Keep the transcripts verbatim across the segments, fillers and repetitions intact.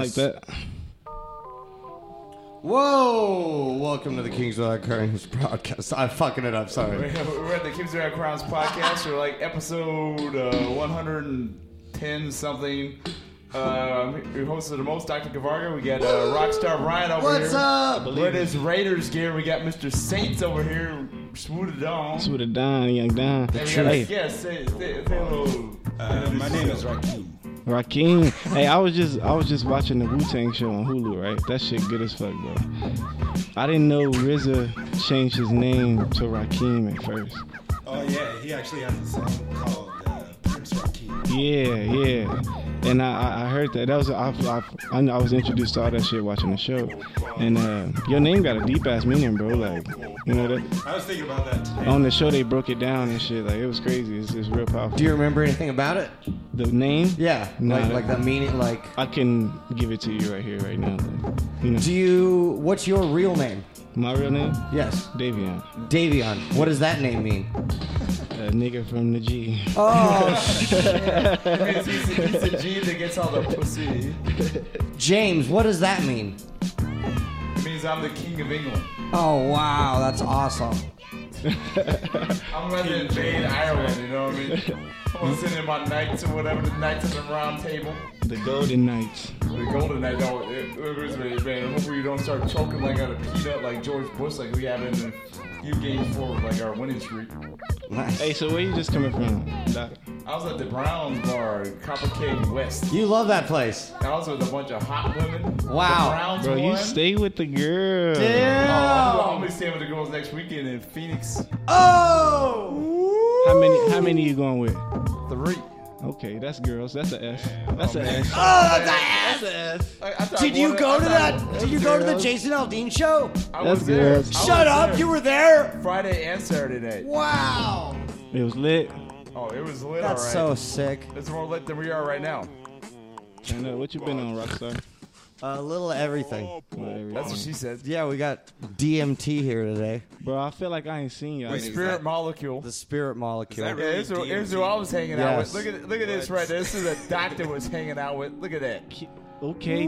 like that. Whoa! Welcome to the Kings Without Crowns podcast. I'm fucking it up. Sorry. We're at the Kings Without Crowns podcast. We're like episode uh, one hundred ten something. Uh, we hosted the most, Doctor Gavarga. We got uh, Rockstar Brian over What's here. up? With his Raiders gear, we got Mister Saints over here. Swooted down. Swooted down, young down. Hey, yeah, say, say, say a little. Uh, my name is Rakeem. Rakeem. Hey, I was just I was just watching the Wu-Tang show on Hulu, right? That shit good as fuck, bro. I didn't know R Z A changed his name to Rakeem at first. Oh yeah, he actually has a song called uh, Prince Rakeem. Yeah, yeah. And I, I heard that. That was I, I, I was introduced to all that shit watching the show. And uh, your name got a deep ass meaning, bro. Like, you know that. I was thinking about that today. On the show they broke it down and shit. Like it was crazy. It's, it's real powerful. Do you remember anything about it? The name? Yeah. Nah, like like the meaning. Like. I can give it to you right here, right now. Like, you know. Do you? What's your real name? My real name? Yes. Davion. Davion. What does that name mean? A nigga from the G. Oh shit! It's, he's, he's the G that gets all the pussy. James, what does that mean? It means I'm the king of England. Oh wow, that's awesome. I'm going to invade Ireland, you know what I mean? I'm sitting in my knights or whatever, the knights of the round table. The Golden Knights. The golden knight, no, it, it was really bad. Hopefully you don't start choking like on a peanut like George Bush, like we have in a few games forward, like our winning streak. Nice. Hey, so where you just coming from, Doc? I was at the Browns bar, Copper Cake West. You love that place. I was with a bunch of hot women. Wow. The Browns Bro, you won. stay with the girl. Damn. Oh, I'm, I'm gonna be staying with the girls next weekend in Phoenix. Oh. How many How many you going with? Three. Okay, that's girls. That's an S. That's an S. Oh, that's ass. That's an S. I, I thought Did you one- go I to thought- that? Did you go to the girls. Jason Aldean show? I That's was there. girls. I was Shut up! there. You were there. Friday and Saturday night. Wow. It was lit. Oh, it was lit, That's all so right. sick. It's more lit than we are right now. I know. What you been on, Rockstar? A little of everything. Whatever. That's what she said. Yeah, we got D M T here today. Bro, I feel like I ain't seen y'all. The Wait, niggas. spirit that- molecule. The spirit molecule. Is that Yeah, really here's who, D M T? here's who I was hanging out Yes. with. Look at look at this What? right there. This is a doctor was hanging out with. Look at that. Okay,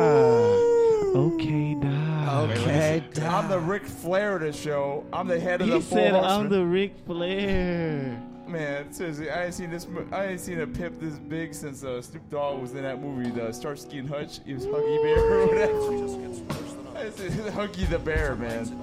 Doc. Okay, Doc. Okay. I'm the Ric Flair of the show. I'm the head of He the Four said I'm Horsemen. the Ric Flair. Man, seriously, I ain't seen this. mo- I ain't seen a pimp this big since uh, Snoop Dogg was in that movie, the Starsky and Hutch. He was Huggy Bear or whatever. I said, Huggy the Bear, man.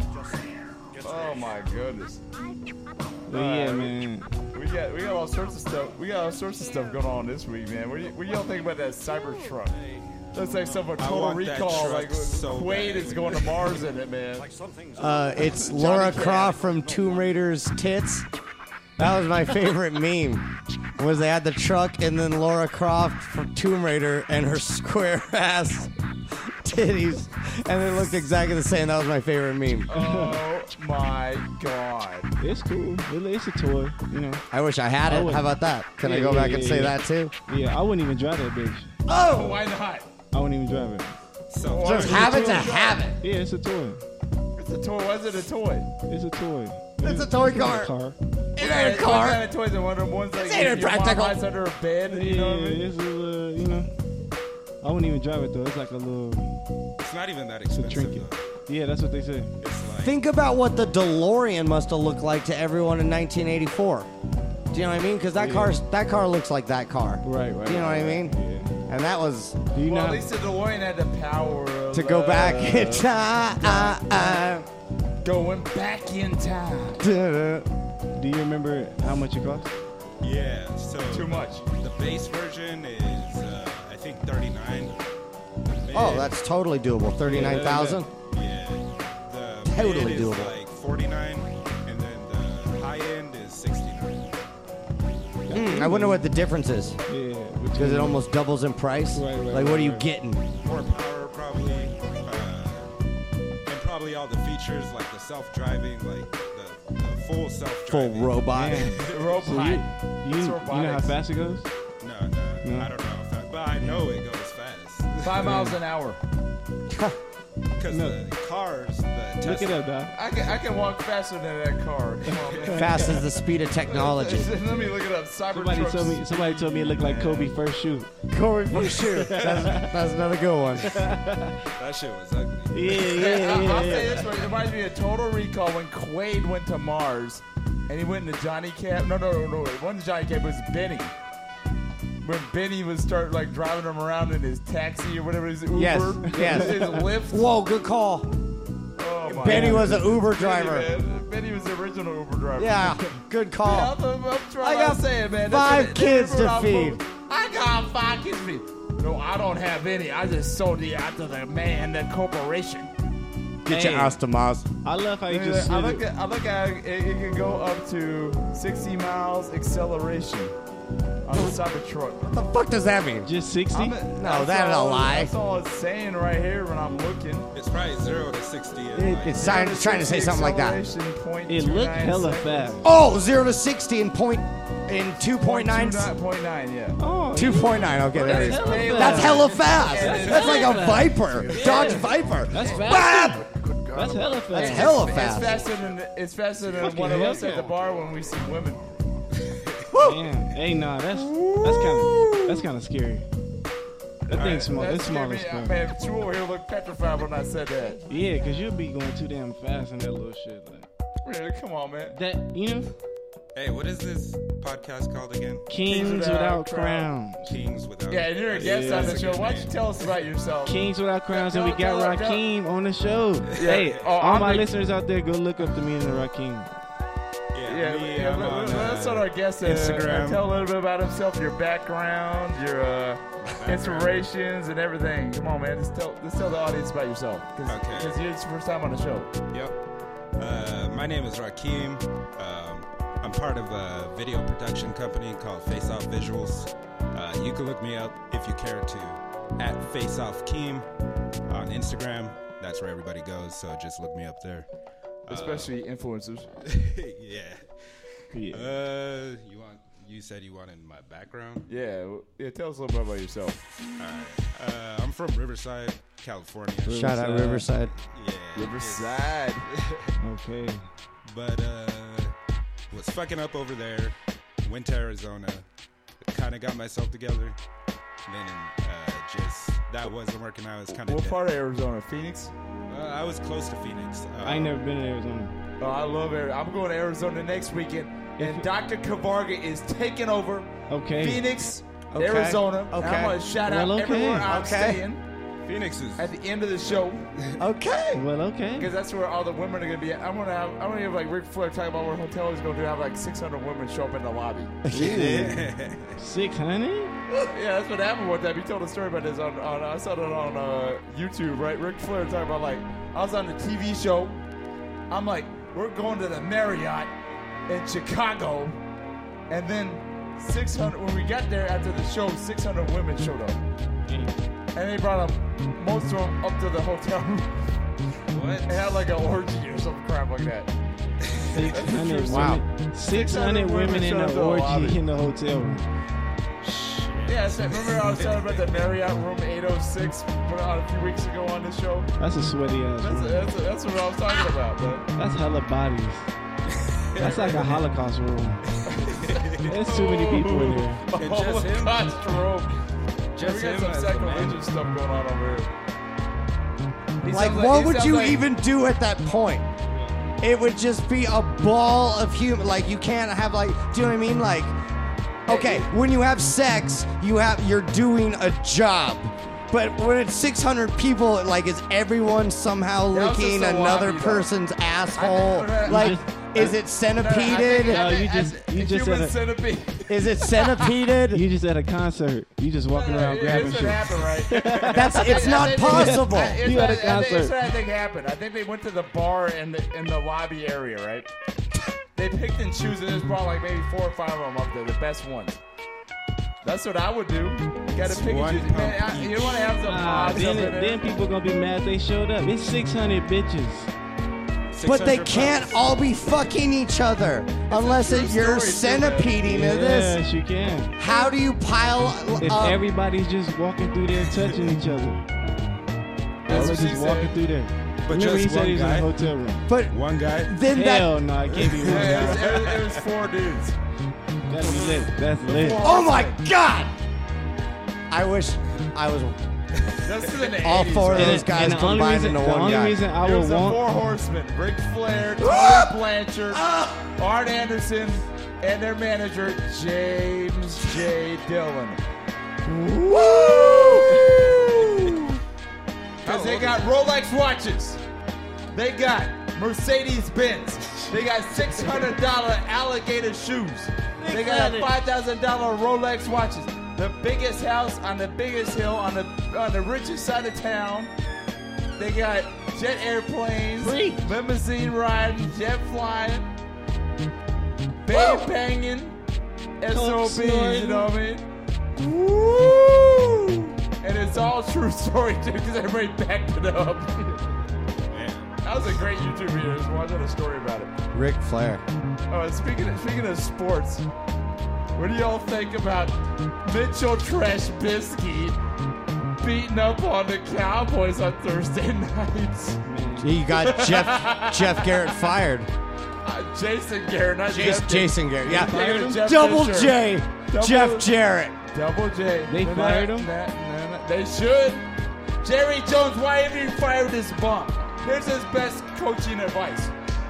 Oh my goodness. But yeah, Alright. man. We got we got all sorts of stuff. We got all sorts of stuff going on this week, man. What do, you, what do y'all think about that Cybertruck? That's like some of a I Total want that Recall. truck Like so Quaid bad. is going to Mars in it, man. Uh, it's Laura Croft from Tomb Raider's tits. That was my favorite meme. Was they had the truck and then Laura Croft from Tomb Raider and her square ass titties, and they looked exactly the same. That was my favorite meme. Oh my god. It's cool. It- It's a toy, you know. I wish I had I it. would- How about that? Can I Yeah, go yeah, back and yeah, say yeah. that too? Yeah, I wouldn't even drive that bitch. Oh, Why not? I wouldn't even drive it. So, just have it to have it. Yeah, it's a toy. It's a toy. Why is it a toy? It's a toy. It's a toy It's car. a car. It ain't a What car. kind of toys are one of the ones like This ain't if your mom practical. hides under a bed? You Yeah, know what I mean? it's a little, you know. I wouldn't even drive it though. It's like a little. it's not even that It's a expensive trinket. though. Yeah, that's what they say. It's like Think about what the DeLorean must have looked like to everyone in nineteen eighty-four. Do you know what I mean? Because that Yeah. car, that car looks like that car. Right, right. Do you know what I mean? Yeah. And that was Do you Well, know? at least the DeLorean had the power of to go back uh, in time. going back in time. Do you remember how much it cost? yeah. So Too much. the base version is uh, I think thirty-nine. Oh, that's totally doable. Thirty-nine thousand. Yeah. The Totally mid is doable. like forty-nine, and then the high end is sixty-nine. Mm, I wonder what the difference is. Yeah. Because it almost doubles in price. Right, right, like, what right, are you right. getting? More power probably, uh, and probably all the features like the self-driving, like the, the full Full self-driving. robot. The robot. So you, you, It's you know how robotics. fast it goes? No, no, No. I don't know if that, but I know it goes fast. Five miles an hour. Because No. the cars, the Tesla. Look it up, Doc. I can I can walk faster than that car. Come on, man. Fast as the speed of technology. Let me look it up. Somebody Cybertruck. told me. Somebody told me it looked like Kobe first shoe. Corey for sure. That's, that's another good one. That shit was ugly. Yeah, Hey, yeah, I- I'll yeah. say yeah. this one. It reminds me of Total Recall when Quaid went to Mars and he went into Johnny Cab. No, no, no, no. It wasn't Johnny Cab. It was Benny. When Benny would start like driving him around in his taxi or whatever, his Uber, Yes, yes. his Lyft. Whoa, good call. Oh my Benny God. was an Uber Benny, driver. man. Benny was the original Uber driver. Yeah, good Yeah, call. I'm, I'm, I'm trying I got to say it, man. five That's kids that's to I'm feed. moving. I got five kids to feed. No, I don't have any. I just sold it out to the man, the corporation. Get Hey. your ass to Mars. I love how you I just. look slid it. at I look at it, it can go up to sixty miles acceleration on the Cybertruck. What the fuck does that mean? Just sixty. I'm- No, that's that is a all- lie. That's all it's saying right here when I'm looking. It's probably zero to sixty. in, It- like, it's trying, it's trying to say something like that. Acceleration, point It two looked nine hella seconds. fast. Oh, zero to sixty in point in two point nine. Point nine, yeah. Oh, Two point nine. Okay, there it is. hella fast. That's hella fast. That's That's like a hella Viper, Dodge Viper. That's Bam! fast. That's hella fast. That's hella It's fast. faster than it's faster than Fucking one of hell us at yeah. the bar when we see women. Damn. Hey, nah, that's that's kind of that's kind of scary. That thing's small. That It's small scared as me. fuck. Man, you over here look petrified when I said that. Yeah, cause you'll be going too damn fast in that little shit. Like Really, come on, man. that, you know, Hey, what is this podcast called again? kings Without without Crowns. crowns. Kings Without. Yeah, and you're a guest Yeah, on the that's a show. good Why don't name. you tell us about yourself? Kings without crowns, and we Tell- got tell- tell- Rakim on the show. Hey, Oh, all I'm my the- listeners out there, go look up to me and the Rakim. Yeah, Yeah, me, yeah, I'm let- on, let- uh, let's let our guest uh, Instagram. uh, tell a little bit about himself, your background, your uh, inspirations, and everything. Come on, man. Just tell, just tell the audience about yourself. Cause, Okay. Because it's your first time on the show. Yep. Uh, my name is Rakim. Um, I'm part of a video production company called Face Off Visuals. Uh, you can look me up if you care to at Face Off Keem on Instagram. That's where everybody goes, so just look me up there. Especially influencers. yeah. Yeah. Uh, you want? You said you wanted my background. Yeah, w- yeah. Tell us a little bit about yourself. All right. Uh, I'm from Riverside, California. Shout out Riverside. Yeah. Riverside. Okay. But uh, was fucking up over there. Went to Arizona. Kind of got myself together. Then uh, just that wasn't working out. It was kind of. What part of Arizona? Phoenix? Uh, I was close to Phoenix. Uh, I ain't never been in Arizona. Oh, I love Arizona. I'm going to Arizona next weekend, and Doctor Kavarga is taking over Okay. Phoenix, Okay. Arizona. Okay. And I'm going to shout out Well, okay. everywhere I'm Okay. staying Phoenix is. at the end of the show, Okay. Well, okay. because that's where all the women are going to be. I'm going to have, I'm going to have like Ric Flair talking about what hotel he's going to do. Have like six hundred women show up in the lobby. Six hundred. Yeah, that's what happened one time. He told a story about this on, on I saw it on uh, YouTube, right? Ric Flair talking about like I was on the T V show. I'm like, we're going to the Marriott in Chicago, and then six hundred. When we got there after the show, six hundred women showed up, and they brought them most of them up to the hotel room What? and had like an orgy or some crap like that. Six hundred. Wow. Six hundred women in showed up an to the orgy lobby. in the hotel room. Yeah, so remember I was talking about the Marriott room eight oh six put out a few weeks ago on this show. That's a sweaty ass That's, room. that's, that's what I was talking about, man. That's hella bodies. That's like a Holocaust room. There's too many people in there. And just him? Holocaust room. Just We got him some as the man. sacrilegious stuff going on over here. He Like, sounds what he would sounds you like- even do at that point? It would just be a ball of human. Like, you can't have like, do you know what I mean? Like, okay, when you have sex, you have you're doing a job. But when it's six hundred people, like, is everyone somehow Yeah, I was licking just so another lobby, though. person's asshole? I- Like, just- is it I think- centipeded? No, I you think- just- I you think just human said it. centipede. Is it centipeded? You just at a concert. You just walking around Yeah, grabbing it's shit. what happened, right? That's it's not I think- possible. I- it's You what- at a I think- It's concert. what I think happened. I think they went to the bar in the in the lobby area, right? They picked and choose, and there's probably like maybe four or five of them up there, the best ones. That's what I would do. You gotta pick and one choose. Man, pump I, you want to have some Ah, odds then, up in there. then people gonna be mad they showed up. It's six hundred bitches. But they six hundred can't bucks. all be fucking each other unless true it, you're story, too, man. centipeding to this. Yes, you can. How do you pile If up? everybody's just walking through there touching each other. I was what just she walking said. through there. But Remember just he said one he was in guy? a hotel room. But One guy. then that. Hell no, I can't be one Yeah, it was, guy. it was, it was four dudes. That'd be lit. That's lit. Oh my God! I wish I was This is in the all eighties, four of right? those guys and the only combined reason, into the one only guy. reason I It would was the want Four Horsemen: Ric Flair, Tony Blanchard, Arn Anderson, and their manager James J. Dillon. Woo! Because they got Rolex watches, they got Mercedes Benz, they got six hundred dollar alligator shoes, they got a five thousand dollar Rolex watches. The biggest house on the biggest hill on the on the richest side of town. They got jet airplanes, limousine riding, jet flying, babe banging, S O Bs, you know what I mean? Woo! And it's all true story too, because everybody backed it up. That was a great YouTube video. Just watching a story about it. Ric Flair. Oh, speaking of, speaking of sports, what do y'all think about Mitchell Trubisky beating up on the Cowboys on Thursday nights? You got Jeff Jeff Garrett fired. Uh, Jason Garrett, not Jason, Jeff. Jason Garrett. Yeah. Thinking of Jeff Double Fisher. J. Double- Jeff Jarrett. Double J. They Nah, fired nah, him? nah, nah, nah. They should. Jerry Jones, why have you fired this bum? Here's his best coaching advice.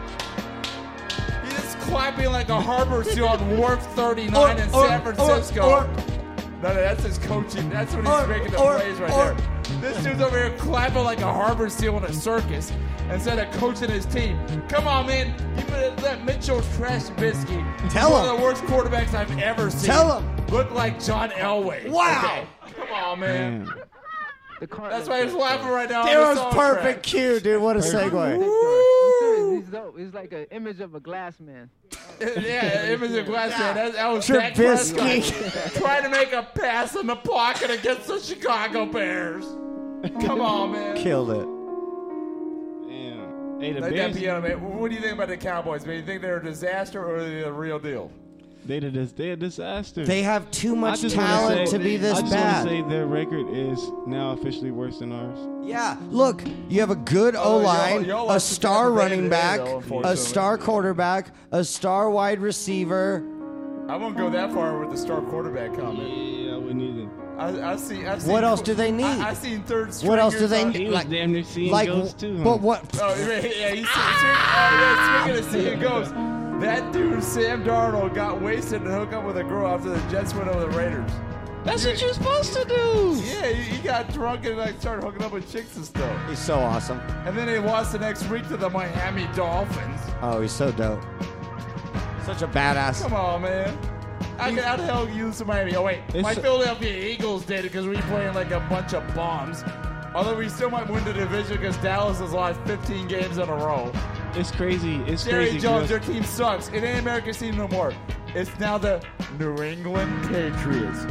He's clapping like a harbor seal on Wharf thirty-nine in Or- San or- Francisco. or- no, no, that's his coaching. That's when he's Or- making the or- plays right or- there. This dude's over here clapping like a harbor seal in a circus instead of coaching his team. Come on, man. You better let Mitchell Trubisky, Tell one him. of the worst quarterbacks I've ever seen, Tell him. look like John Elway. Wow. Okay. Come on, man. Damn. That's why he's laughing right now. on There the was soundtrack. perfect cue, dude. What a segue. Woo! He's dope. He's like an image of a glass man. Yeah, image of glass man. That, that was Dak Trubisky. Prescott trying to make a pass in the pocket against the Chicago Bears. Come on, man. Killed it. Damn. Hey, the Like that Bears, piano, man. What do you think about the Cowboys, man? You think they're a disaster or are they the real deal? they did this. They a disaster. They have too I much just wanna talent say- to be this I just bad. want to say their record is now officially worse than ours. Yeah, look, you have a good Oh, O line, y'all- y'all a like star to get running the back, though, a unfortunately. star quarterback, a star wide receiver. I won't go that far with the star quarterback comment. Yeah, I wouldn't either. I, I see. I see. What else do they need? I, I seen third stringers. What else do they on- need? He was Like- damn near seeing Like, ghosts too. huh? but what? Oh, yeah, yeah, he's oh, yeah, speaking of seeing ghosts, that dude, Sam Darnold, got wasted and hooked up with a girl after the Jets went over the Raiders. That's what you're supposed to do. Yeah, he, he got drunk and like started hooking up with chicks and stuff. He's so awesome. And then he lost the next week to the Miami Dolphins. Oh, he's so dope. Such a badass. Come on, man. How, can, how the hell you lose to Miami? Oh, wait. It's My a- Philadelphia Eagles did it because we playing like a bunch of bombs. Although we still might win the division because Dallas has lost fifteen games in a row. It's crazy. It's Jerry crazy. Jones, girl. your team sucks. It ain't America's team no more. It's now the New England Patriots.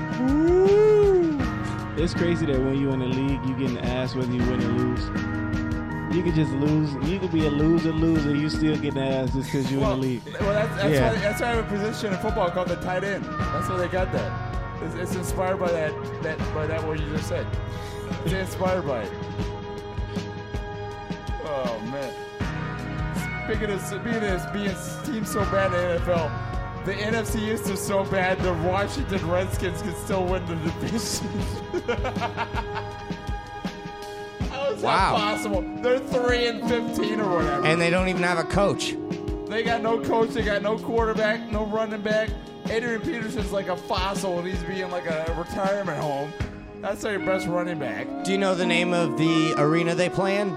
Woo! It's crazy that when you in the league, you getting ass whether you win or lose. You could just lose. You could be a loser, loser. You still getting ass just because you Well, in the league. well that's, that's, Yeah. why, that's why I have a position in football called the tight end. That's why they got that. It's, it's inspired by that, that, by that what you just said. It's inspired by it. Oh man. Speaking of, speaking of this being team so bad in the N F L, the N F C East is so bad the Washington Redskins can still win the division. How is Wow. that possible? They're three and fifteen or whatever. And they don't even have a coach. They got no coach, they got no quarterback, no running back. Adrian Peterson's like a fossil and he's being like a retirement home. That's their best running back. Do you know the name of the arena they play in?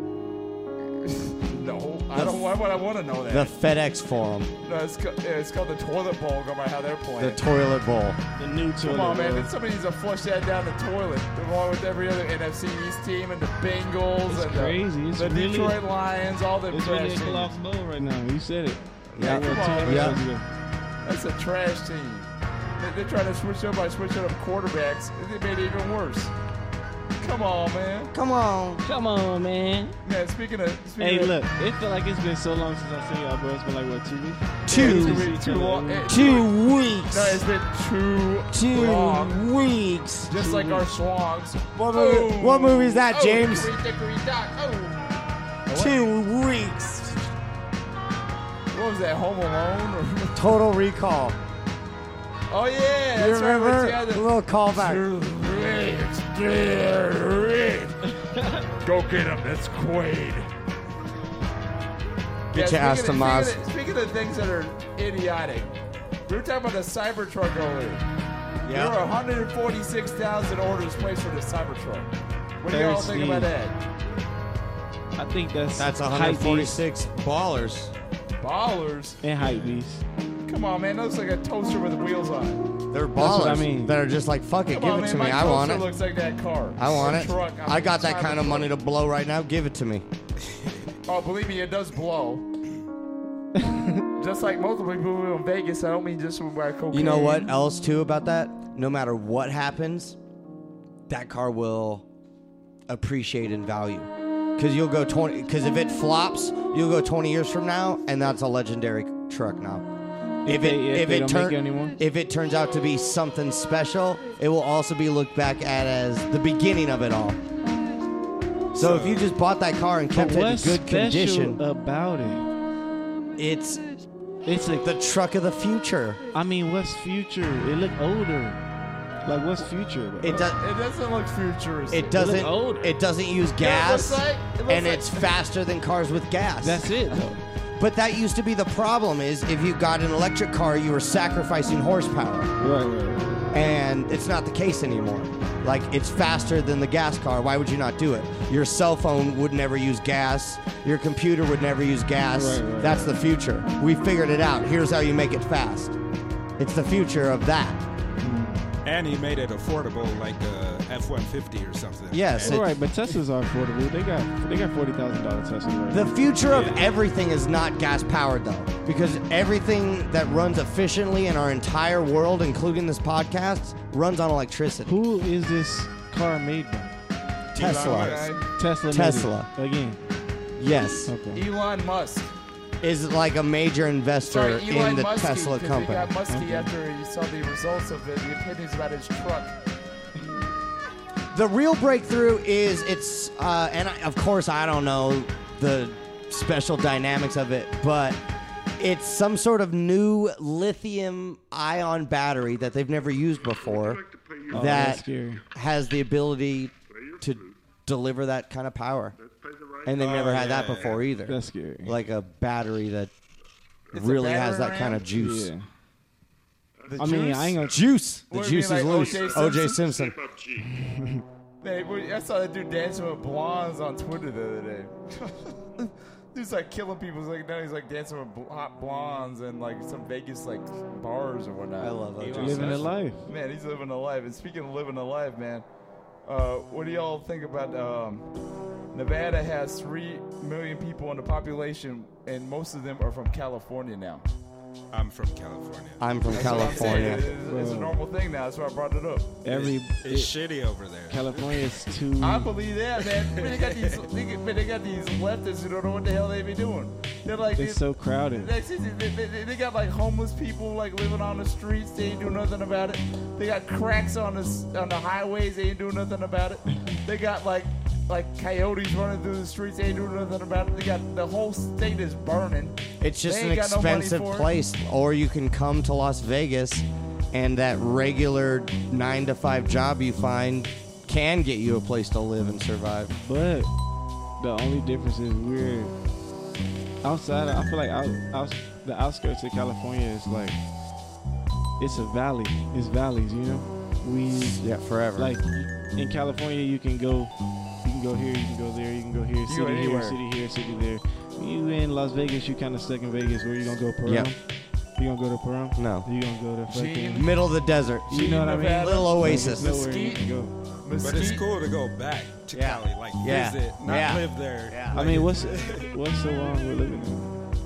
No, I don't. Why would I want to know that? The FedEx Forum, no, it's, co- yeah, it's called the toilet bowl. Go by how they're playing. the toilet bowl. The new toilet. Come on, man. bowl. Then somebody needs to flush that down the toilet, along with every other N F C East team and the Bengals It's and crazy. the, It's the really- Detroit Lions, all the It's trash really a teams. cloth bowl right now. You said it. Yeah. Like, what, Come two on, episodes yeah. ago. That's a trash team. They, they're trying to switch up by switching up quarterbacks. They made it even worse. Come on, man. Come on. Come on, man. Man, speaking of... Speaking Hey, of, look, it feel like it's been so long since I seen y'all, bro. It's been like, what, two weeks? Two. Two weeks. Too long. eh, Two weeks. No, it's been too Two long. weeks. Just like our swangs. What movie, what movie is that, Oh, James? hickory dickory dock. Oh. Two weeks. What was that, Home Alone? Or Total Recall. oh, yeah. You That's right. remember? Yeah, A the- little callback. Go get him. That's Quaid. Get your ass to Maz. Speaking of, speaking of things that are idiotic, we were talking about the Cybertruck earlier. There were one hundred forty-six thousand orders placed for the Cybertruck. What do y'all think about that? I think that's That's one hype hundred forty-six ballers. Ballers? and hype beast. Come on, man. That looks like a toaster with wheels on it. They're ballers. what I mean. That are just like, fuck it, Come give on, it man. to My me. I want toaster it. looks like that car. I want Or it. Truck. I got that kind of Cybertruck. money to blow right now. Give it to me. Oh, believe me, it does blow. Just like multiple people in Vegas. I don't mean just with my cocaine. You know what else too about that? No matter what happens, that car will appreciate in value. Because you'll go twenty. Because if it flops, you'll go twenty years from now, and that's a legendary truck now. If it they- if if they it don't turn make it anymore? if it turns out to be something special, it will also be looked back at as the beginning of it all. So, if you just bought that car and kept But it in what's good special condition, about it? it's It's like the truck of the future. I mean, what's future? It look older. Like what's future? Bro? It does. It doesn't look futuristic. It doesn't. older. It doesn't use Yeah, it looks gas, like- it looks and like- it's faster than cars with gas. That's it though. But that used to be the problem. Is if you got an electric car, you were sacrificing horsepower, Right, right, right. and it's not the case anymore. Like it's faster than the gas car. Why would you not do it? Your cell phone would never use gas. Your computer would never use gas. Right, right, That's the future. We figured it out. Here's how you make it fast. It's the future of that. And he made it affordable, like a F one fifty or something. Yes, And it- All right, but Teslas are affordable. They got they got forty thousand dollar Teslas. Right The now. future of Yeah. everything is not gas powered though, because everything that runs efficiently in our entire world, including this podcast, runs on electricity. Who is this car made by? Tesla. Musk. Tesla. made Tesla. it. Again. Yes, Okay. Elon Musk. is like a major investor Sorry, Elon in the Muskie, Tesla 'cause company. He got Muskie Okay. after he saw the results of it, the opinions about his truck. The real breakthrough is it's, uh, and I, of course I don't know the special dynamics of it, but it's some sort of new lithium ion battery that they've never used before Oh, that that's scary. has the ability to deliver that kind of power. And they've Oh, never had that yeah, before either. That's scary. Like a battery that It's a really has battering that kind of ram? juice. Yeah. The I mean, juice? I ain't gonna. Juice. The What do you juice mean, is like loose. O J O J Simpson? Simpson. Hey, boy, I saw that dude dancing with blondes on Twitter the other day. Dude's like killing people. He's like now he's like dancing with bl- hot blondes and like some Vegas like bars or whatnot. I love O J Elon Living a Musk. life. Man, he's living a life. And speaking of living a life, man, uh, what do y'all think about um, Nevada has three million people in the population, and most of them are from California now. I'm from California. I'm from That's what I'm saying. California. It's, it's a normal thing now. That's why I brought it up. Every It's shitty over there. California is too. I believe that, man. Man, they got these, they, got- man, they got these leftists who don't know what the hell they be doing. They're like, It's so crowded. They, they, they, they got like homeless people like living on the streets. They ain't doing nothing about it. They got cracks on the s- on the highways. They ain't doing nothing about it. They got like like coyotes running through the streets. They ain't doing nothing about it. They got the whole state is burning. It's just They an ain't got no money expensive for it. place. Or you can come to Las Vegas and that regular nine to five job you find can get you a place to live and survive. But the only difference is we're outside. I feel like out, out, the outskirts of California is like it's a valley. It's valleys, you know. We Yeah, forever. like in California, you can go, you can go here, you can go there, you can go here, can go city here, anywhere. city here, city there. You in Las Vegas, you kind of stuck in Vegas. Where you gonna go, Pahrump? Yep. You gonna go to Pahrump? No. You gonna go to fucking? Gene. Middle of the desert. You know what I mean? Nevada. Little oasis. There's nowhere you Mesquite. can go. But it's Mesquite. cool to go back to Yeah. Cali, like Yeah. visit, not Yeah. live there. Yeah. I mean, what's what's so wrong with living there?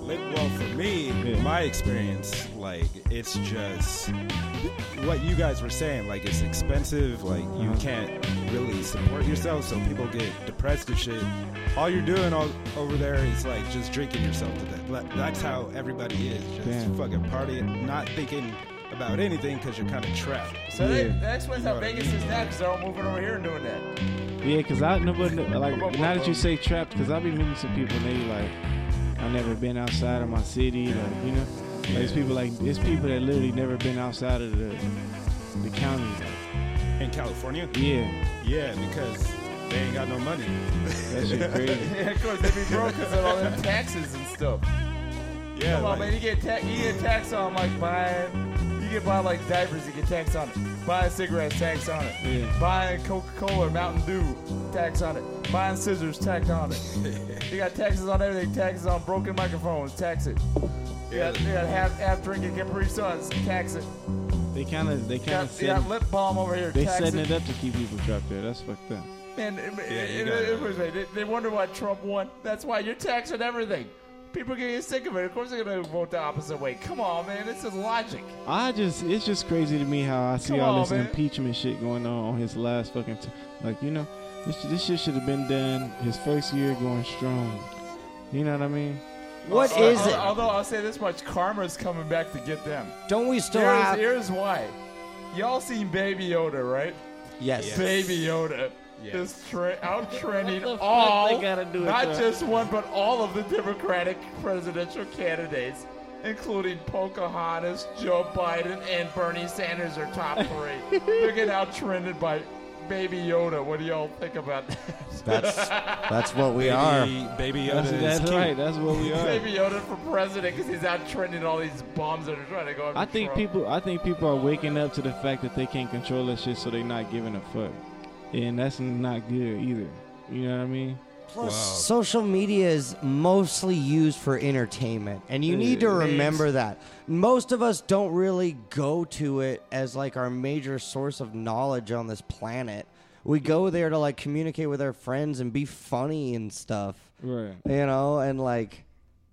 Li- Well, for me, Yeah. my experience, like, it's just what you guys were saying. Like, it's expensive. Like, you Uh-huh. can't really support yourself, so people get depressed and shit. All you're doing all, over there is, like, just drinking yourself to death. That- That's how everybody is. Just Damn. fucking partying, not thinking about anything because you're kind of trapped. So they, Yeah. that explains You how know what I Vegas mean? is now, because they're all moving over here and doing that. Yeah, cause I never kn- like now that you say trapped, cause I be meeting some people and they like I never been outside of my city, like you know, like it's people like it's people that literally never been outside of the the county. Like, In California? yeah, Yeah, because they ain't got no money. that shit crazy. Yeah, of course, they be broke because of all them taxes and stuff. Yeah, Come on, like, man, you get, ta- you get taxed on, like, buying, you get buy, like, diapers, you get taxed on it. Buying cigarettes, tax on it. Yeah. Buying Coca-Cola or Mountain Dew, tax on it. Buying scissors, tax on it. You got taxes on everything, taxes on broken microphones, tax it. You got, you got half, half drinking Capri Suns, tax it. They kind of they You kind of got, you got set lip balm over here, they tax setting it. it up to keep people trapped there. That's fucked up. Man, it, Yeah, it, you it, gotta- it, they, they wonder why Trump won. That's why you're taxing everything. People are getting sick of it. Of course they're going to vote the opposite way. Come on, man. This is logic. I just it's just crazy to me how I see Come all on, this man. impeachment shit going on on his last fucking t- like you know this this shit should have been done his first year going strong. You know what I mean? What Al- is al- it? Although I'll say this much, karma's coming back to get them. Don't we still Here's, have? here's why. Y'all seen Baby Yoda, right? Yes. Yeah. Baby Yoda Yes. is tre- out trending What the fuck all, they gotta do with not that? just one, but all of the Democratic presidential candidates, including Pocahontas, Joe Biden, and Bernie Sanders are top three. They're getting out trended by Baby Yoda. What do y'all think about that? That's that's what we are. baby, baby Yoda That's, is that's cute. right. That's what we are. Baby Yoda for president because he's out trending all these bombs that are trying to go after I think Trump. people I think people are waking up to the fact that they can't control that shit, so they're not giving a fuck, and that's not good either. You know what I mean? Plus, Wow. social media is mostly used for entertainment, and you need to It is. remember that. Most of us don't really go to it as like our major source of knowledge on this planet. We go there to like communicate with our friends and be funny and stuff, Right. you know, and like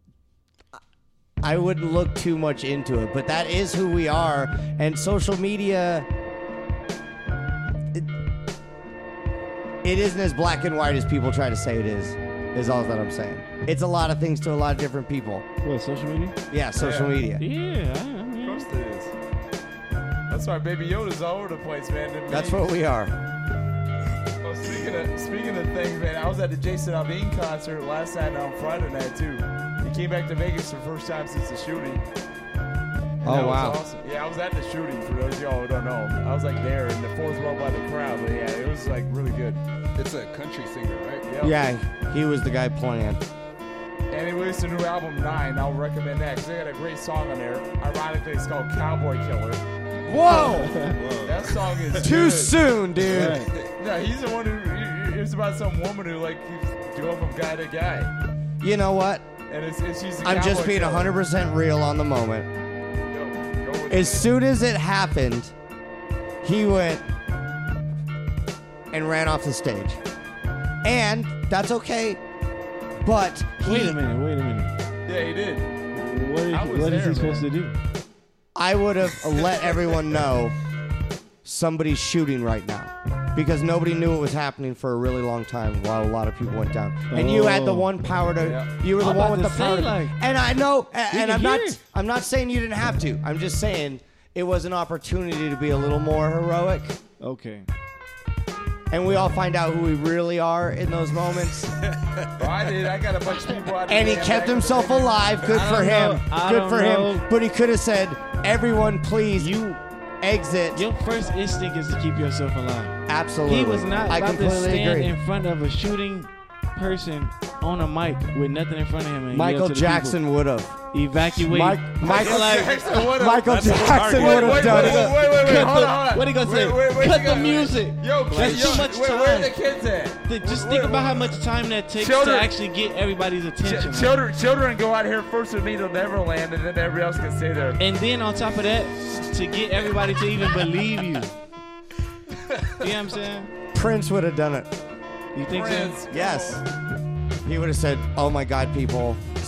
I wouldn't look too much into it, but that is who we are, and social media it, it isn't as black and white as people try to say it is. Is all that I'm saying. It's a lot of things to a lot of different people. What, social media? Yeah, social Yeah. media. Yeah, I, I Of mean, course it is. That's why Baby Yoda's all over the place, man. Them That's memes. what we are. Oh, speaking of speaking of things, man, I was at the Jason Aldean concert last night on Friday night too. He came back to Vegas for the first time since the shooting. And Oh, that was wow. awesome. Yeah, I was at the shooting. For those of y'all who don't know, I was like there in the fourth row by the crowd. But yeah, it was like really good. It's a country singer, right? Yep. Yeah, he was the guy playing. And he released a new album, Nine. I'll recommend that because they got a great song on there. Ironically, it's called Cowboy Killer. Whoa! Whoa. That song is Too good. soon, dude. right. No, he's the one who. It was about some woman who like keeps going from guy to guy, You know what? and it's, it's she's. a I'm just cowboy being killer. one hundred percent real on the moment. Yo, go with As it. soon as it happened, he went and ran off the stage. And that's okay. But he, Wait a minute. Wait a minute. Yeah, he did. What is, I was what is there, he supposed man. to do? I would have let everyone know somebody's shooting right now. Because nobody knew it was happening for a really long time while a lot of people went down. And you had the Oh. one power to Yeah. you were the I'm one about with the to power say, to, like, and I know a- and can I'm not hear it. I'm not saying you didn't have to. I'm just saying it was an opportunity to be a little more heroic. Okay. And we all find out who we really are in those moments. Well, I did. I got a bunch of people out And he there kept back himself in the- alive. Good I for don't him. know. I Good don't for him. know. But he could have said, "Everyone, please You, exit." your first instinct is to keep yourself alive. Absolutely. He was not I about to completely stand agree. in front of a shooting person on a mic with nothing in front of him. And Michael yell to the Jackson would have. people, evacuate. Mike, Michael, Jackson would've- Michael That's a hard Jackson one. would Wait, have wait, done wait, it. wait, wait, wait, Cut hold the- on, hold on. what he gonna say? Wait, wait, wait, Cut you the gotta- music. Yo, That's kids, too yo, much wait, where are the time. kids at? Th- Just Wait, think wait, about how much time that takes Children- to actually get everybody's attention. Ch- man. children, children go out here first with me to Neverland, and then everybody else can stay there. And then on top of that, to get everybody to even believe you. You know what I'm saying? Prince would have done it. You think Friends. so? Yes. He would have said, "Oh my God, people,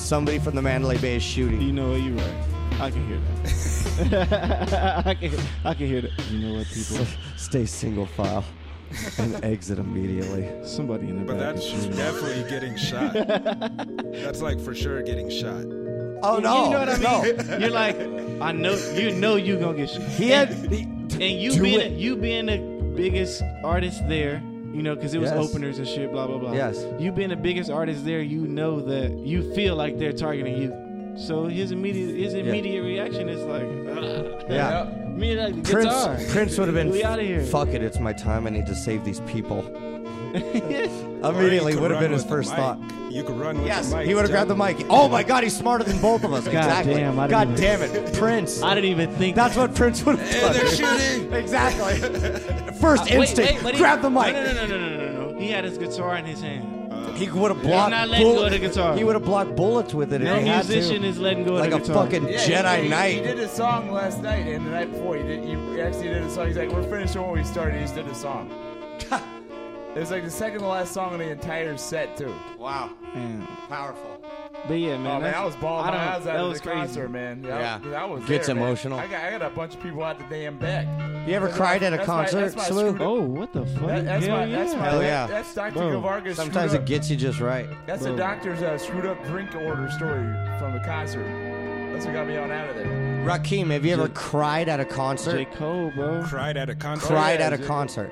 somebody from the Mandalay Bay shooting. You know what? You're right. I can hear that. I can. I can hear that. You know what, people? Stay single file and exit immediately. Somebody in the But back that's is shooting. definitely getting shot. That's like for sure getting shot. Oh no! You know what I mean? No. You're like, I know, you know, you gonna get shot. He had. He, And you do being it. you being the biggest artist there, you know, because it was Yes. openers and shit, blah blah blah. Yes. You being the biggest artist there, you know that you feel like they're targeting you. So his immediate his immediate reaction is like, ah. Yeah. Me like the Prince, guitar. Prince would have been. We outta here. Fuck it! It's my time. I need to save these people. Or you Immediately could would have run been his with the first mic. thought. You could run with Yes, the mic. he would have grabbed the mic. Oh my God, he's smarter than both of us. exactly. damn, I God didn't damn it, Prince. I didn't even think. That's what Prince would have Hey, done. they're shooting. Exactly. First Uh, wait, instinct, wait, but he- grab the mic. No, no, no, no, no, no, no, no. He had his guitar in his hand. He would have I'm blocked. not letting go of the bullet- guitar. He would have blocked bullets with it No if he had musician to. is letting go Like of a the guitar. fucking Yeah, Jedi he, he, Knight. He did a song last night, and the night before he did. He actually did a song. He's like, "We're finishing when we started." He just did a song. It was like the second to last song on the entire set too. Wow, Man. powerful. But yeah, man. Oh man, that's- I was balling I my don't- eyes out that of was the crazy. concert, man. That, Yeah. that was Gets there, man. emotional. I got, I got a bunch of people out the damn back. You ever That's cried my- at a that's my- concert, that's my Slew? screwed up- Oh, what the fuck? That, that's Hell my, yeah. that's my, Hell that- yeah. that's Doctor Bro. Gavarga's Sometimes screwed it up. gets you just right. That's Bro. the doctor's uh, screwed up drink order story from the concert. That's what got me on out of there. Rakeem, have you ever J- cried at a concert? J. Cole, bro. Cried at a concert? Cried yeah, at a J- concert.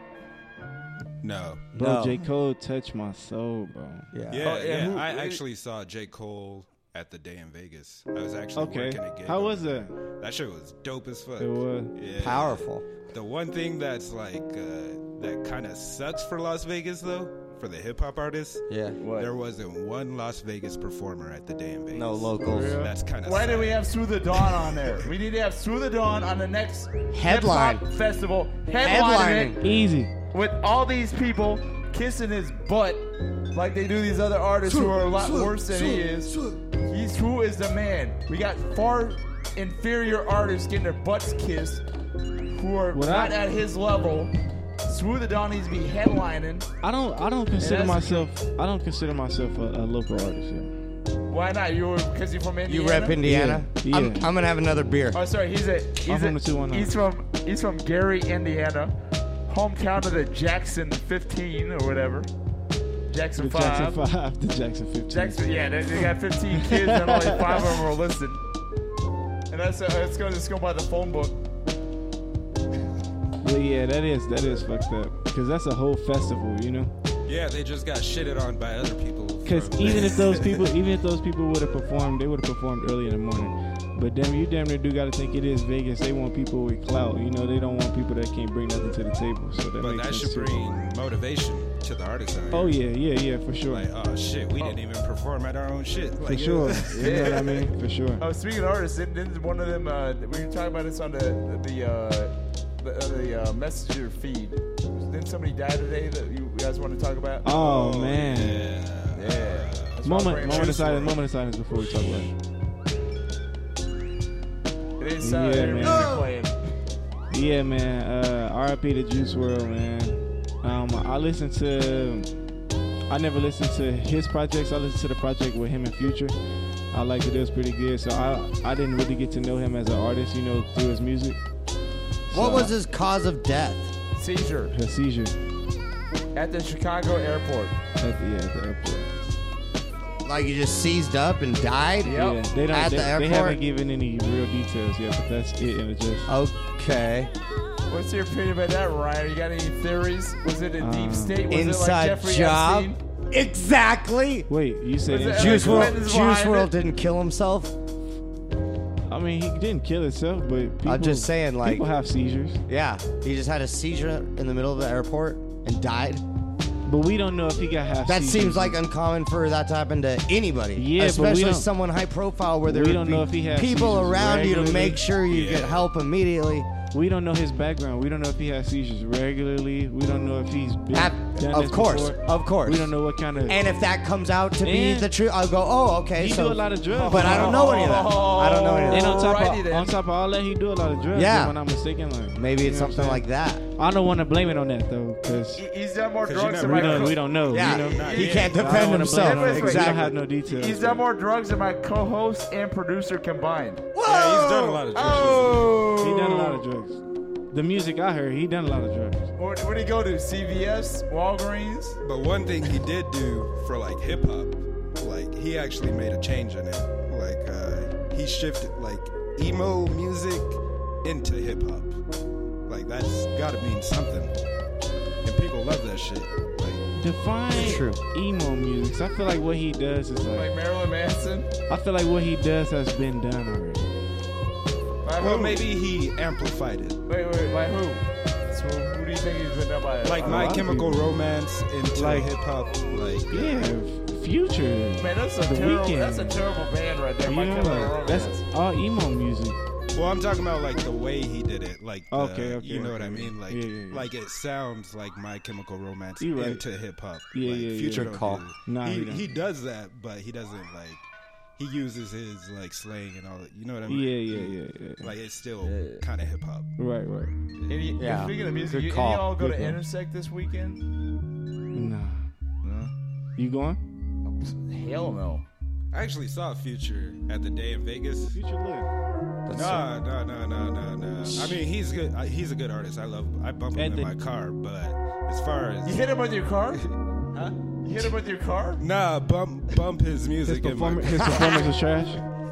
No. Bro, No. J. Cole touched my soul, bro. Yeah. Yeah, Oh, yeah, yeah. who- I who- actually saw J. Cole at the day in Vegas. I was actually Okay. working a gig. How over was there. that? That shit was dope as fuck. It was. Yeah. Powerful. The one thing that's like uh, that kind of sucks for Las Vegas though, for the hip hop artists, Yeah. What? there wasn't one Las Vegas performer at the day in Vegas. No locals. For real? That's kind of Why sad. did we have Sue the Dawn on there? We need to have Sue the Dawn on the next Headline. hip-hop festival. Headlining. Headlining it Easy. with all these people kissing his butt like they do these other artists who are a lot worse than he is. He's who is the man. We got far inferior artists getting their butts kissed who are What not I- at his level. Sue the Dawn needs to be headlining. I don't. I don't consider that's- myself. I don't consider myself a, a local artist. Yeah. Why not? You because you're from Indiana. You rep Indiana? Yeah. I'm, Yeah. I'm gonna have another beer. Oh, sorry. He's a. He's, I'm a, from the two one nine. he's from. He's from Gary, Indiana, hometown of the Jackson fifteen or whatever. Jackson The five. Jackson Five. The Jackson Fifteen. Jackson. Yeah, they, they got fifteen kids and only five of them are listed. And that's uh, let's go. Let's go by the phone book. But yeah, that is that is fucked up because that's a whole festival, you know. Yeah, they just got shitted on by other people. Because from- even if those people, even if those people would have performed, they would have performed early in the morning. But damn, you damn near do got to think it is Vegas. They want people with clout. You know, they don't want people that can't bring nothing to the table. So that but makes that sense should too. bring motivation to the artists out here. Oh yeah, yeah, yeah, for sure, Like, oh shit, we didn't even perform at our own shit. for Like, sure. yeah. You know what I mean? For sure. Oh, speaking of artists, didn't, didn't one of them? Uh, we were talking about this on the the uh, the, uh, the uh, messenger feed. Didn't somebody die today that you guys want to talk about? Oh, man. Yeah. Yeah. That's why I'm Moment, bringing moment of Juice silence. WRLD. Moment of silence before we talk about it. It is uh, Yeah, yeah, man. playing. Yeah, man. Uh, R I P to Juice world, man. Um, I listened to. I never listened to his projects. I listened to the project with him and Future. I liked it. It was pretty good. So I, I didn't really get to know him as an artist, you know, through his music. What So was his cause of death? Seizure A seizure at the Chicago airport. at the, yeah, at the airport. Like he just seized up and died? Yep. Yeah, they don't. At they, the they airport? haven't given any real details yet, but that's it. And it just. Okay. What's your opinion about that, Ryan? You got any theories? Was it a deep Um, state? Was it like Inside Jeffrey job? Epstein? Exactly. Wait, you said Was it- inside- Juice Like, World, when is Juice behind World it? didn't kill himself. I mean, he didn't kill himself, but people, I'm just saying, like- people have seizures, Yeah, he just had a seizure in the middle of the airport and died. but we don't know if he got half. That seizures. seems like uncommon for that to happen to anybody. Yeah, but we especially don't- someone high profile where there we would don't be know if he has people seizures around you to regularly. make sure you Yeah. get help immediately. We don't know his background. We don't know if he has seizures regularly. We don't know if he's been, At, done Of this course, before. of course. We don't know what kind of. And if that comes out to be And the truth, I'll go, oh, okay. he so, do a lot of drugs. But I don't know any of that. I don't know any of And that. on top, Alrighty of, then. on top of all that, he do a lot of drugs. Yeah. If I'm not mistaken. Like, Maybe you it's know what I'm something saying? like that. I don't want to blame it on that though, because He- He's done more 'Cause you drugs than never my we don't co- we don't know. Yeah, you know? he yeah. can't I don't defend wanna blame himself. it on him. We don't Exactly. have no details. He's done more drugs than my co-host and producer combined. Whoa! Yeah, he's done a lot of drugs. Oh, He done a lot of drugs. The music I heard, he done a lot of drugs. Where would he go to? C V S, Walgreens. But one thing he did do for like hip hop, like he actually made a change in it. Like uh, he shifted like emo music into hip hop. Like that's got to mean something, and people love that shit. Like, Define True. emo music. So I feel like what he does is Like like Marilyn Manson. I feel like what he does has been done already. By well, who? maybe he amplified it. Wait, wait, by who? So who do you think he's been done by? Like Uh, My lot of Chemical people. Romance into Like- hip hop. Like Yeah, F- Future. Man, that's a The terrible. Weeknd. That's a terrible band right there. You My know, Chemical like, Romance. that's all emo music. Well, I'm talking about like the way he did it, like the, Okay, okay, you know what okay. I mean, like Yeah, yeah, yeah. like it sounds like My Chemical Romance You right. into hip hop. Yeah, like, yeah, yeah. Future Good don't call. do it. Nah, he he don't. he does that, but he doesn't like he uses his like slang and all that. You know what I mean? Yeah, yeah, yeah, yeah. Like it's still kind of hip hop. Right, right. Any, Yeah. Speaking of music, Good you, any call. of y'all go Good to call. Intersect this weekend? Nah. No. You going? Hell no. I actually saw Future at the day in Vegas. Future lit. No, no, no, no, no, no. I mean, he's good. I- He's a good artist. I love. I bump him At in the- my car, but as far You as hit him with your car? huh? You hit him with your car? Nah, bump bump his His, music in my perform- his performance was trash.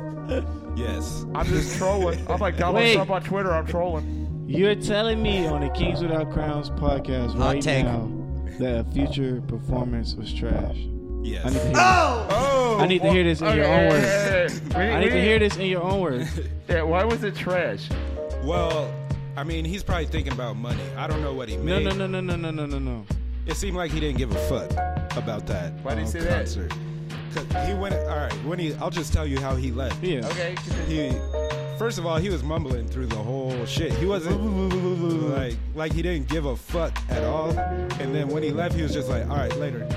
yes. I'm just trolling. I'm like Donald Wait. Trump on Twitter. I'm trolling. You're telling me on the Kings Without Crowns podcast Hot right take. now that Future performance was trash. Yes. I need to hear Oh! I need to hear this in your own words. We, I need to hear this in your own words. Yeah, why was it trash? Well, I mean, he's probably thinking about money. I don't know what he No, made. no, no, no, no, no, no, no, no. It seemed like he didn't give a fuck about that. Why did he um, say that? concert. 'Cause he went. All right. When he, I'll just tell you how he left. Yeah. Okay. He, first of all, he was mumbling through the whole shit. He wasn't like like he didn't give a fuck at all. And then when he left, he was just like, all right, later.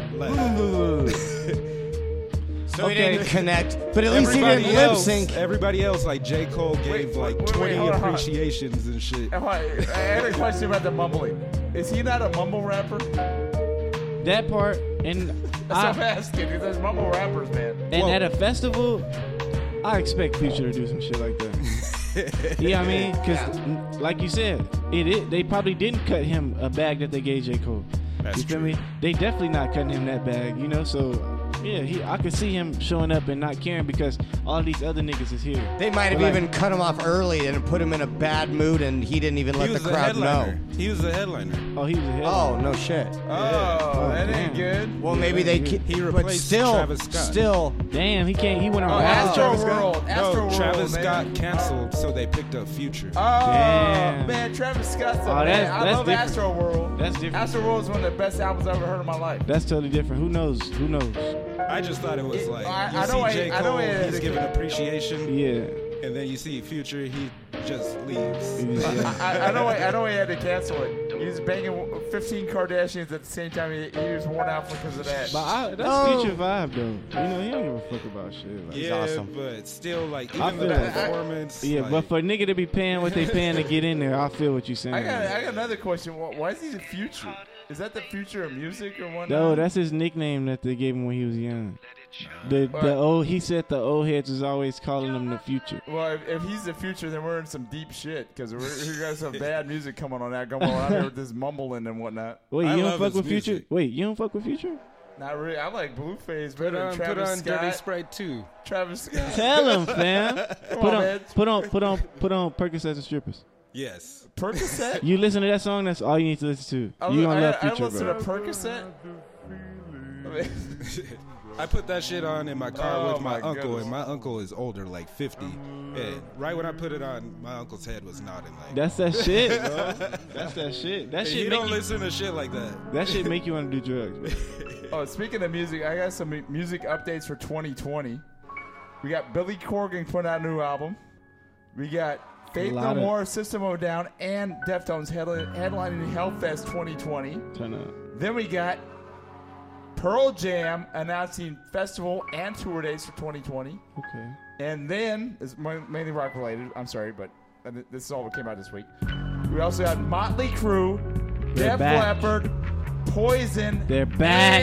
Left. So he Okay. didn't connect, but at least he Everybody didn't lip else- sync. Everybody else, like J. Cole, gave Wait, like wait, wait, twenty hold on, hold on. appreciations and shit. Oh, I I had a question about the mumbling. Is he not a mumble rapper? That part, and That's what I'm I, asking. Because there's mumble rappers, man. and Whoa. at a festival, I expect Future to do some shit like that. You know what I mean? Because, like you said, it, it they probably didn't cut him a bag that they gave J. Cole. That's you feel true. me? They definitely not cutting him that bag, you know? So, yeah, he, I could see him showing up and not caring because all these other niggas is here. They might have But, like, even cut him off early and put him in a bad mood, and he didn't even let He the was the crowd know. headliner. He was the headliner. Oh, he was a head. Oh no shit. Oh, that damn. ain't good. Well, maybe they. Ki- He but replaced still, Travis Scott. still. Damn, he can't. He went on Oh, all Astro Travis Scott. World. Astro no, World, Travis man. got canceled, so they picked up Future. Oh, Damn. man, Travis Scott's a Oh, man. that's- I that's love different. Astro World. That's different. Astro World is one of the best albums I've ever heard in my life. That's totally different. Who knows? Who knows? I just thought it was It- like I- you I see know I- J. I know Cole, I- he's giving appreciation, Yeah. and then you see Future, he just leaves. Yeah. I, I know. I, I know he had to cancel it. He was banging fifteen Kardashians at the same time. He, he was worn out because of that. But I, that's No. Future vibe though. You know, he don't give a fuck about shit. Like, yeah, awesome. but still, like I even the feel that. performance. Yeah, like, but for a nigga to be paying what they paying to get in there, I feel what you're saying. I got. I got another question. Why why is he the future? Is that the future of music or what? No, that's his nickname that they gave him when he was young. The But- the old he said the old heads was always calling him the future. Well, if, if he's the future, then we're in some deep shit because we're we got some bad music coming on that going on here with this mumbling and whatnot. Wait, I you don't love fuck his with Future? music. Wait, you don't fuck with Future? Not really. I like Blueface put better on, than put Travis on Scott. Dirty Sprite too. Travis Scott. Tell him, fam. Come Put on, on, man. put on, put on, put on Percocets and strippers. Yes. Percocet. You listen to that song, that's all you need to listen I, to. You gonna I, love I Future, listen bro. to Percocet. I put that shit on in my car Oh, with my, my uncle, goodness. and my uncle is older, like fifty. And right when I put it on, my uncle's head was nodding. Like, That's that shit, bro. That's that shit. That and shit you make don't you, listen to shit like that. that shit make you want to do drugs. Oh, speaking of music, I got some mu- music updates for twenty twenty. We got Billy Corgan putting out a new album. We got Faith No lot of- More, System of a Down, and Deftones headli- headlining Hellfest twenty twenty. Turn up. Then we got Pearl Jam announcing festival and tour dates for twenty twenty. Okay. And then, it's ma- mainly rock related, I'm sorry, but this is all what came out this week. We also had Motley Crue, They're Def back. Leppard, Poison, They're back.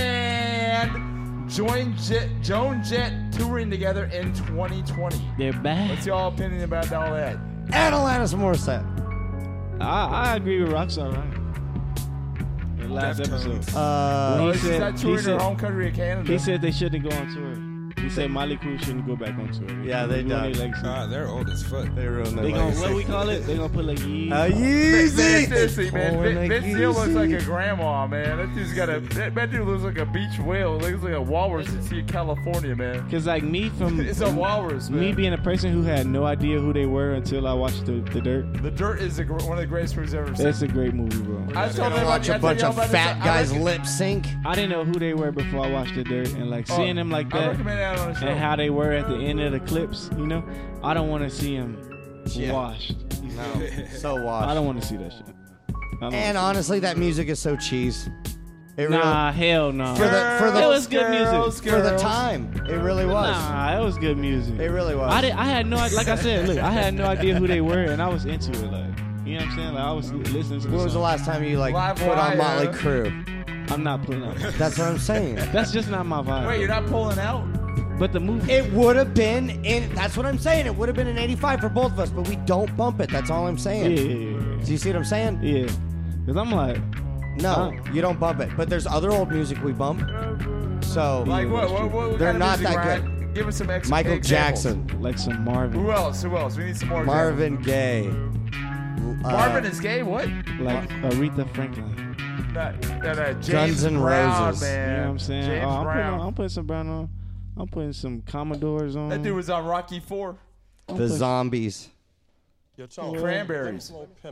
and Joan Jett, Joan Jett touring together in twenty twenty. They're back. What's y'all opinion about all that? And Alanis Morissette. I, I agree with Rockstar, right? The last Deftones. episode. Uh, Oh, he is said- that he touring in said- her home country of Canada? He said they shouldn't go on tour. He said Motley Crue shouldn't go back on tour. Yeah, they ruined done. their legacy. Ah, they're old as fuck. they ruined their They gonna, legacy. what we call it? They gonna put like Yeezy. Uh, Man, Yeezy. seriously, man. Pulling Vin- a Vince Neil looks Yeezy. like a grandma, man. That dude's got a. That, that dude looks like a beach whale. Looks like a walrus in sea California, man. Cause like me from It's a walrus, man. me being a person who had no idea who they were until I watched the, the Dirt. The Dirt is a, gr- one of the greatest movies I've ever seen. It's a great movie, bro. I Just told gonna everybody- watch I a told bunch y'all of about this. fat I guys reckon- lip sync. I didn't know who they were before I watched the Dirt, and like Oh, seeing them like I that recommend that on the show. and how they were at the end of the clips. You know, I don't want to see them Yeah. washed. No, so I washed. don't want to see that shit. I don't And wanna honestly, that music is so cheese. It see- nah, hell no. For the- for the- it was good Girls, music. really, for the girls. time, it really was. Nah, it was good music. It really was. I did. I had no. Like I said, look, I had no idea who they were, and I was into it. Like, you know what I'm saying? Like, I was listening to. The When was the song. last time you like Live put on wire. Motley Crue? I'm not putting out. That's what I'm saying. That's just not my vibe. Wait, you're not pulling out? But the movie. It would have been in. That's what I'm saying. It would have been in eighty-five for both of us, but we don't bump it. That's all I'm yeah, saying. yeah, Do you see what I'm saying? yeah. Yeah. Cause I'm like, No, Huh. you don't bump it. But there's other old music we bump. So Like what? What, what, what They're kind of not music, that Ryan? Give us some ex- Michael examples. Jackson, like some Marvin, Who else? Who else? We need some more. Marvin Gaye. examples. uh, Marvin is gay. What? like Aretha Franklin. Not, not, uh, James Guns N' Brown, Roses. man. You know what I'm saying? James oh, I'm, putting, Brown. on- I'm putting some Brown on. I'm putting some Commodores on. That dude was on Rocky Four. The Zombies. Cranberries.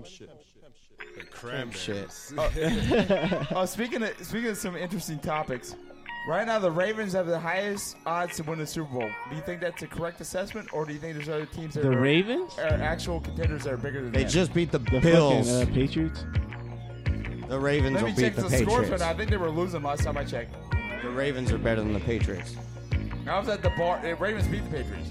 The cranberries. Shit. Oh, speaking of speaking of some interesting topics, right now the Ravens have the highest odds to win the Super Bowl. Do you think that's a correct assessment, or do you think there's other teams that the are, Ravens. are actual contenders that are bigger than They them? just beat the, The Bills. fucking uh, Patriots. the Ravens Let will me beat check the the, scores Patriots. right now. I think they were losing last time I checked. The Ravens are better than the Patriots. I was at the bar. The Ravens beat the Patriots.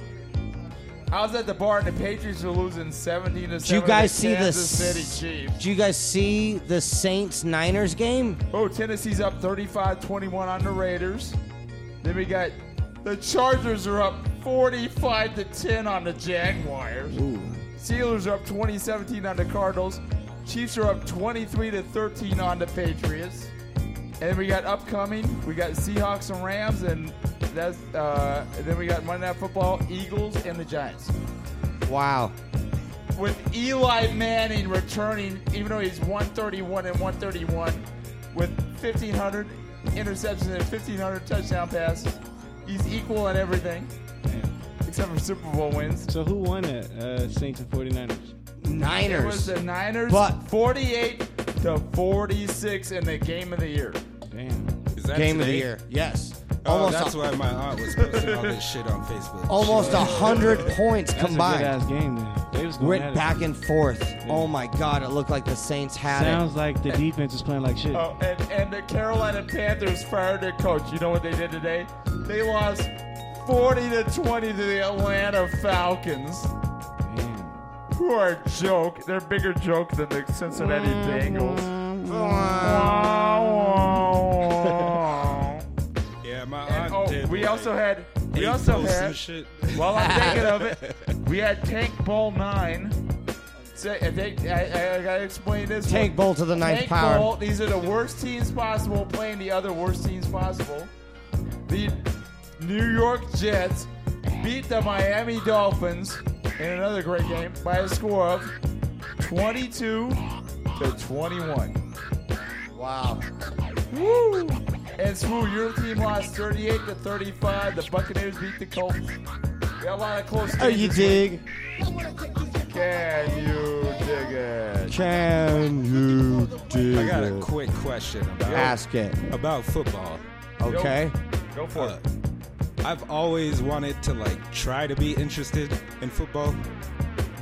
I was at the bar and the Patriots were losing seventeen to seven. Did you guys to see Kansas this? City Chiefs? Did you guys see the Saints Niners game? Oh, Tennessee's up thirty-five twenty-one on the Raiders. Then we got the Chargers are up forty-five to ten on the Jaguars. Steelers are up twenty seventeen on the Cardinals. Chiefs are up twenty-three to thirteen on the Patriots. And then we got upcoming, we got Seahawks and Rams, and that's uh, and then we got Monday Night Football, Eagles, and the Giants. Wow. With Eli Manning returning, even though he's one thirty-one and one thirty-one, with fifteen hundred interceptions and fifteen hundred touchdown passes, he's equal in everything except for Super Bowl wins. So who won that? Uh, Saints and 49ers. It was Niners. the Niners, But- forty-eight to forty-six in the game of the year. Damn. Is that Game of the today? year. Yes. Oh, Almost that's a, why my aunt was posting all this shit on Facebook. almost a hundred points That's combined. a good ass game. Then. They was going Went at it. back and forth. Oh my God! It looked like the Saints had Sounds like the defense is playing like shit. Oh, and, and the Carolina Panthers fired their coach. You know what they did today? They lost forty to twenty to the Atlanta Falcons, Damn. who are a joke. They're a bigger joke than the Cincinnati Bengals. Yeah, my And, aunt oh, did. we like, also had. We eight also posts and had. shit. While I'm thinking of it, we had Tank Bowl nine. So, I, think, I, I gotta explain this. it. Tank one. Bowl to the ninth Tank power. Bowl. These are the worst teams possible playing the other worst teams possible. The New York Jets beat the Miami Dolphins in another great game by a score of twenty-two to twenty-one. Wow. Woo! And Smooth, your team lost thirty-eight to thirty-five. The Buccaneers beat the Colts. We got a lot of close games. Oh, you this dig? week. Can you dig it? Can you dig I got a it? quick question about Ask it. about football. Okay. Go for Uh, it. I've always wanted to like try to be interested in football, be-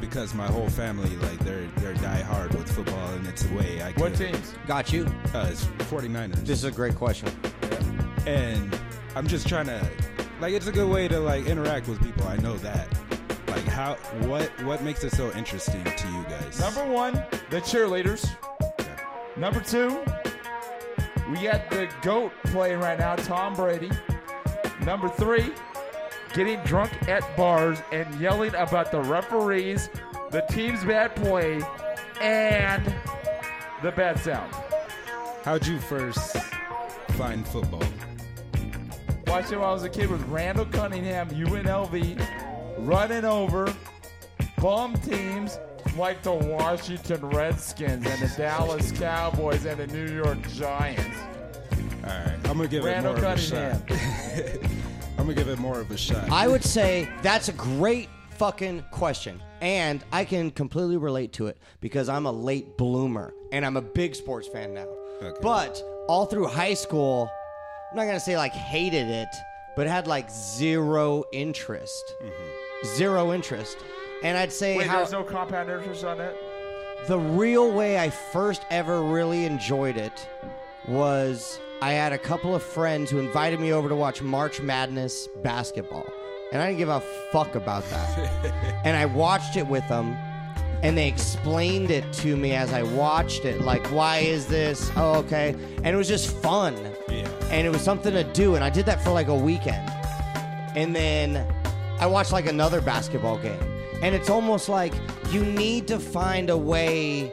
because my whole family, like, they're they're die hard with football, and it's a way I What could. teams? Got you. Uh, it's forty-niners. This is a great question. And I'm just trying to, like, it's a good way to, like, interact with people. I know that. Like, how, what, what makes it so interesting to you guys? Number one, the cheerleaders. Number two, we got the GOAT playing right now, Tom Brady. Number three, getting drunk at bars and yelling about the referees, the team's bad play, and the bad sound. How'd you first find football? Watching when I was a kid with Randall Cunningham, U N L V, running over bum teams like the Washington Redskins and the Dallas Cowboys and the New York Giants. All right, I'm gonna give Randall it more Cunningham. of a shot. I'm gonna give it more of a shot. I would say that's a great fucking question. And I can completely relate to it because I'm a late bloomer and I'm a big sports fan now. Okay. But all through high school, I'm not going to say like hated it, but had like zero interest. Mm-hmm. Zero interest. And I'd say Wait, how there's no compound interest on that? the real way I first ever really enjoyed it was I had a couple of friends who invited me over to watch March Madness basketball. And I didn't give a fuck about that. And I watched it with them, and they explained it to me as I watched it. Like, why is this? Oh, okay. And it was just fun. Yeah. And it was something to do, and I did that for like a weekend. And then I watched like another basketball game. And it's almost like you need to find a way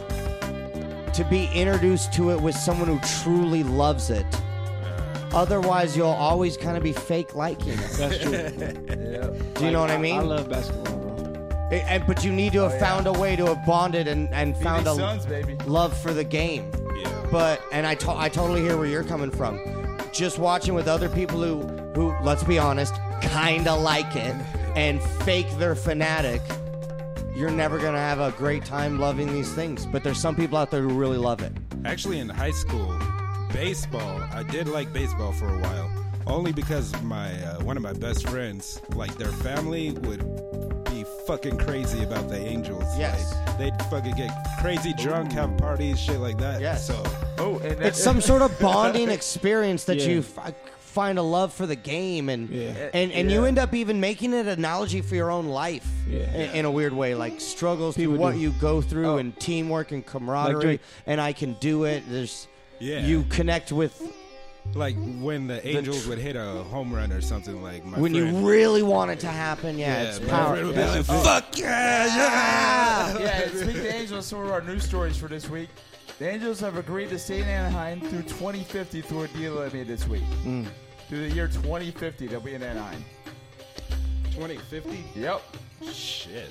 to be introduced to it with someone who truly loves it. Otherwise, you'll always kind of be fake liking it. That's true. Do you know what I mean? I love basketball, bro. It- and, but you need to have Oh, yeah. found a way to have bonded and, and found Phoenix a Suns, baby. love for the game. Yeah. But, and I, to- I totally hear where you're coming from. Just watching with other people who, who let's be honest, kind of like it and fake their fanatic, you're never going to have a great time loving these things. But there's some people out there who really love it. Actually, in high school, baseball, I did like baseball for a while. Only because my uh, one of my best friends, like their family would be fucking crazy about the Angels. Yes. Like, they'd fucking get crazy drunk, have parties, shit like that. Yes. So, Oh, and It's some sort of bonding experience that Yeah. you f- find a love for the game, and Yeah. and, and Yeah. you end up even making it an analogy for your own life Yeah. in, in a weird way, like struggles People through what do. you go through Oh. and teamwork and camaraderie, Drake. and I can do it. There's yeah. you connect with like when the Angels would hit a home run or something, like my when friend, you really want it to happen. Yeah, yeah, it's my power. friend would be Yeah. like, fuck yeah, yeah. yeah, and speaking of the Angels, some of our news stories for this week. The Angels have agreed to stay in Anaheim through twenty fifty through a deal they made this week. Mm. Through the year twenty fifty, they'll be in Anaheim. twenty fifty? Yep. Shit.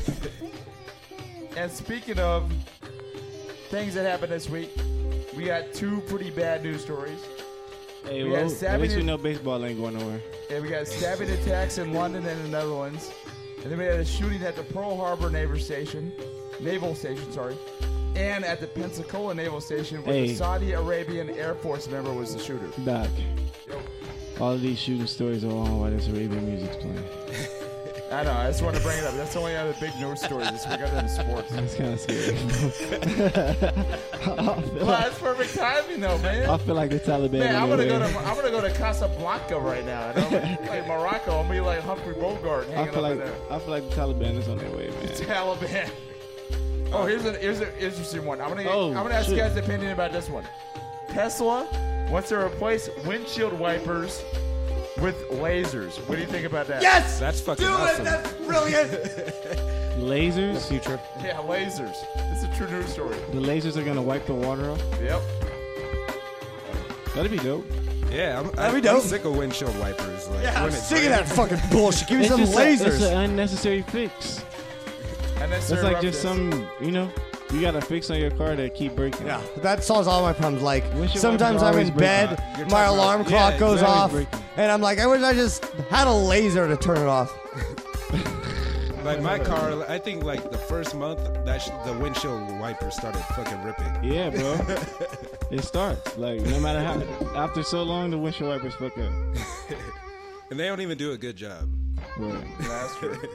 And speaking of things that happened this week, we got two pretty bad news stories. Hey, We well, had at stabbing least we in- know baseball ain't going nowhere. And we got stabbing attacks in London and the Netherlands. And then we had a shooting at the Pearl Harbor Naval Station, Naval Station, sorry, and at the Pensacola Naval Station, where the Hey. Saudi Arabian Air Force member was the shooter. Doc, all of these shooting stories are on while this Arabian music's playing. I know, I just wanted to bring it up. That's the only other big news story this week other than sports. It's kind of scary. I, feel Well, like, that's perfect timing, though, man. I feel like the Taliban. Man, I'm in gonna there, go to man. I'm gonna go to Casablanca right now. You know? Like Morocco, I'm gonna be like Humphrey Bogart I hanging feel up like in there. I feel like the Taliban is on their way, man. Taliban. Oh, here's an here's an interesting one. I'm gonna Oh, I'm gonna ask you shit. guys' opinion about this one. Tesla wants to replace windshield wipers with lasers. What do you think about that? Yes, That's fucking do awesome. it. That's brilliant. Lasers. Future. Yeah, lasers. It's a true news story. The lasers are gonna wipe the water off. Yep. That'd be dope. Yeah, I'm, That'd I'm, be dope. I'm sick of windshield wipers. Like, Yeah, I'm when it's sick of that fucking bullshit. Give me It's some just a- it's lasers. an unnecessary fix. And then It's like just some, you know, you got to fix on your car that keep breaking. Yeah, that solves all my problems. Like, Windshield sometimes wipers are I'm always in bed, breaking. You're my talking alarm about- clock yeah, goes it's always off, breaking. and I'm like, I wish I just had a laser to turn it off. Like my car, I think like the first month that sh- the windshield wiper started fucking ripping. Yeah, bro. It starts like no matter how. After so long, the windshield wipers fuck up. And they don't even do a good job. Right. That's true.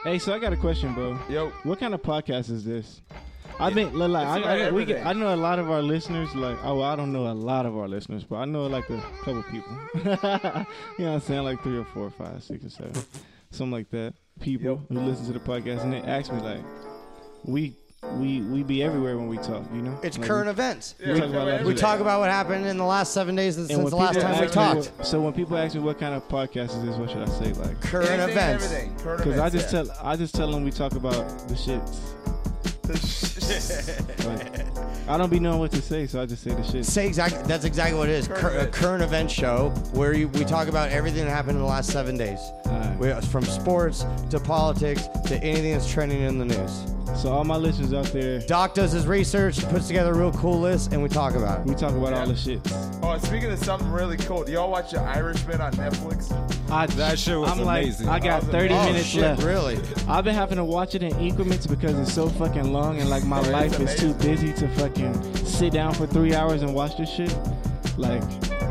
Hey, so I got a question, bro. Yo. What kind of podcast is this? I mean, like, like I, about I, know- we everything. get, I know a lot of our listeners. Like, oh, well, I don't know a lot of our listeners, but I know like a couple people. You know what I'm saying? Like three or four, five, six or seven, something like that. People who listen to the podcast and they ask me like, we we we be everywhere when we talk. You know, It's Like, current we- events. Yeah, we talk about everything. We talk about what happened in the last seven days since And when the last people time we ask me talked. what- so when people ask me what kind of podcast is this, what should I say? Like, Current Anything and events. everything. Current because I events, just yeah. tell I just tell them we talk about the shits. Like, I don't be knowing what to say, so I just say the shit. Say exactly. That's exactly what it is. Current Cur- a events. current event show where you, we talk about everything that happened in the last seven days. Alright. We, from sports to politics to anything that's trending in the news. So all my listeners out there, Doc does his research, puts together a real cool list, and we talk about it. we talk about Yeah. all the shit. Oh, speaking of something really cool, do y'all watch The Irishman on Netflix? I, That shit was I'm amazing. like, I got That was thirty Oh minutes shit! left. Really? I've been having to watch it in increments because it's so fucking long, and like my It's life is too amazing. busy to fucking sit down for three hours and watch this shit. Like,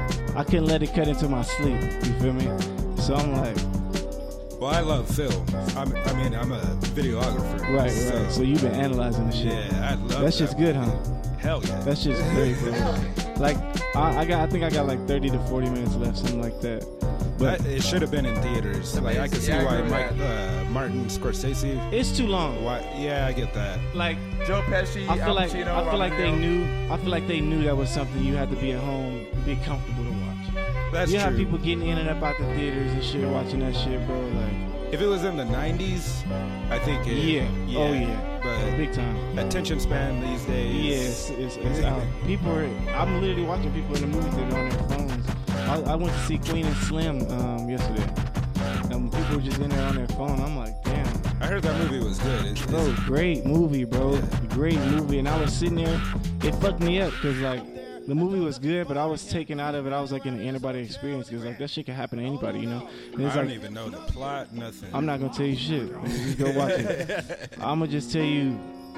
I couldn't let it cut into my sleep. You feel me? So I'm like, Well, I love film. I'm, I mean, I'm a videographer. right, so, right. So you've been analyzing the shit. Yeah, I love That shit's good, huh? Hell yeah. That shit's great, bro. Like, I, I got, I think I got like thirty to forty minutes left, something like that. But That- it should have been in theaters. Like I can see Yeah, I why agree with Mike, uh, Martin Scorsese. it's too long. Why? Yeah, I get that. Like, Joe Pesci, I feel Al like Pacino, I feel like they Robert De Niro. knew. I feel like they knew that was something you had to be at home, be comfortable to watch. That's you true. have people getting in and up out the theaters and shit, watching that shit, bro. Like, If it was in the nineties, I think it. yeah, oh yeah, But big time. attention span these days. Yeah, it's, it's, it's out. People are. I'm literally watching people in the movie theater on their phones. I, I went to see Queen and Slim um, yesterday, and people were just in there on their phone. I'm like, damn. I heard that movie was good. It's, Bro, it's- great movie, bro. Great movie. And I was sitting there, it fucked me up because, like, the movie was good, but I was taken out of it. I was, like, in an antibody experience because, like, that shit can happen to anybody, you know? And I it's don't like, even know the plot, nothing. I'm not going to tell you shit. Just go watch it. I'm going to just tell you,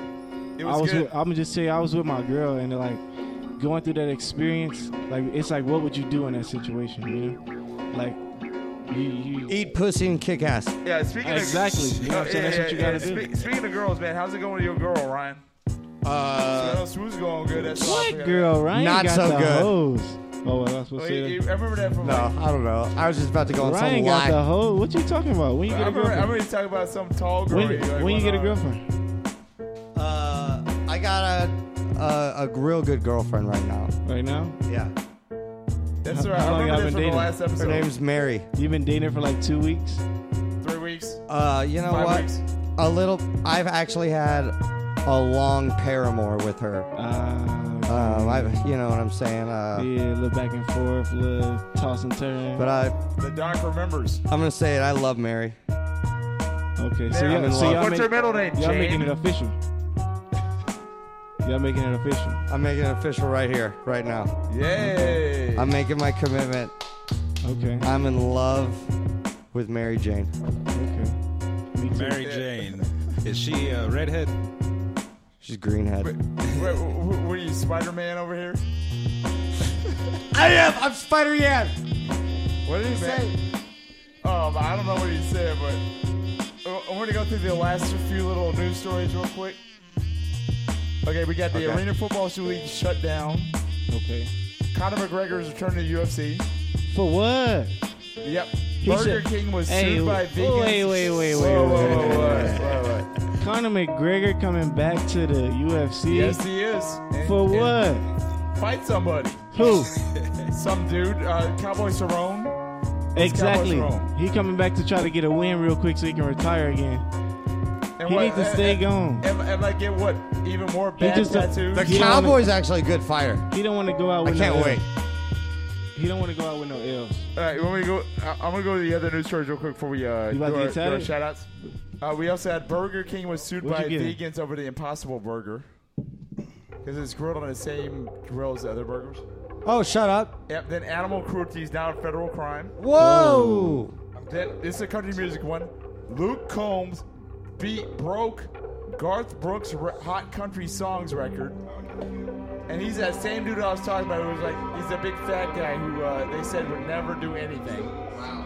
It I was was good. with, I'm going to just tell you, I was with my girl, and, like, going through that experience, like, it's like, what would you do in that situation, you know? Like, you, you Eat pussy and kick ass. Yeah, speaking Exactly. of You know what I'm saying? That's what you gotta do. Spe- speaking of girls, man, how's it going with your girl, Ryan? I Uh, know Swoo's going good. That's all I what figured. girl, Ryan Not got so the good. hose. Oh, well, I was supposed Well, to say you- that. you- I remember that from no, like, I don't know. I was just about to go on some Ryan got lie. the hose. What you talking about? When you I get a remember, I girlfriend? remember you talking about some tall girl. When, you, like, when you went get a on. girlfriend? Uh, I got a, a a real good girlfriend right now. Right now? Yeah. That's How- right. how I long remember y'all this been from the dating? last episode. Her name's Mary. You've been dating her for like two weeks? Three weeks. Uh, you know Five what? weeks. A little. I've actually had a long paramour with her. Uh, Um, I, you know what I'm saying. Uh, yeah, a little back and forth, a little toss and turn. but I, The doc remembers. I'm gonna say it. I love Mary. okay, so Man, y'all, I'm in so love. y'all, What's make, your middle name, y'all Jane? making it official. Y'all making it official. I'm making it official right here, right now. Yay. I'm making my commitment. Okay, I'm in love with Mary Jane. okay. Me too. Mary Jane. Is she a redhead? She's greenhead. Wait, wait, wh- what are you, Spider-Man over here? I am. I'm Spider Yan. What did he say? Um, I don't know what he said, but uh, I'm going to go through the last few little news stories real quick. Okay, we got the Okay. Arena Football League shut down. Okay. Conor McGregor is returning to U F C. For what? Yep. He Burger said- King was Hey, sued by oh, vegans. wait, wait, wait, wait, Whoa, whoa, wait, whoa, wait, whoa, wait. whoa, whoa. Conor McGregor coming back to the U F C? Yes, he is. And- For and what? Fight somebody. Who? Some dude, uh, Cowboy Cerrone. Exactly. Cowboys wrong. He coming back to try to get a win real quick so he can retire again. And He needs to stay and, gone. And, and like get what? Even more bad just a- tattoos? The He don't Cowboy's actually a good fighter. He don't want to go out I with can't no wait. L's. He don't want to go out with no L's. All right, you want me to go? I- I'm gonna go to the other news stories real quick before we uh, You about do to our, get do our tatted? shout outs. Uh, we also had Burger King was sued What'd by you get? vegans over the Impossible Burger because it's grilled on the same grill as the other burgers. Oh, shut up. Yep. Then animal cruelty is now a federal crime. Whoa. Then this is a country music one. Luke Combs beat broke Garth Brooks' re- Hot Country Songs record. And he's that same dude I was talking about who was like, he's a big fat guy who uh, they said would never do anything. Wow.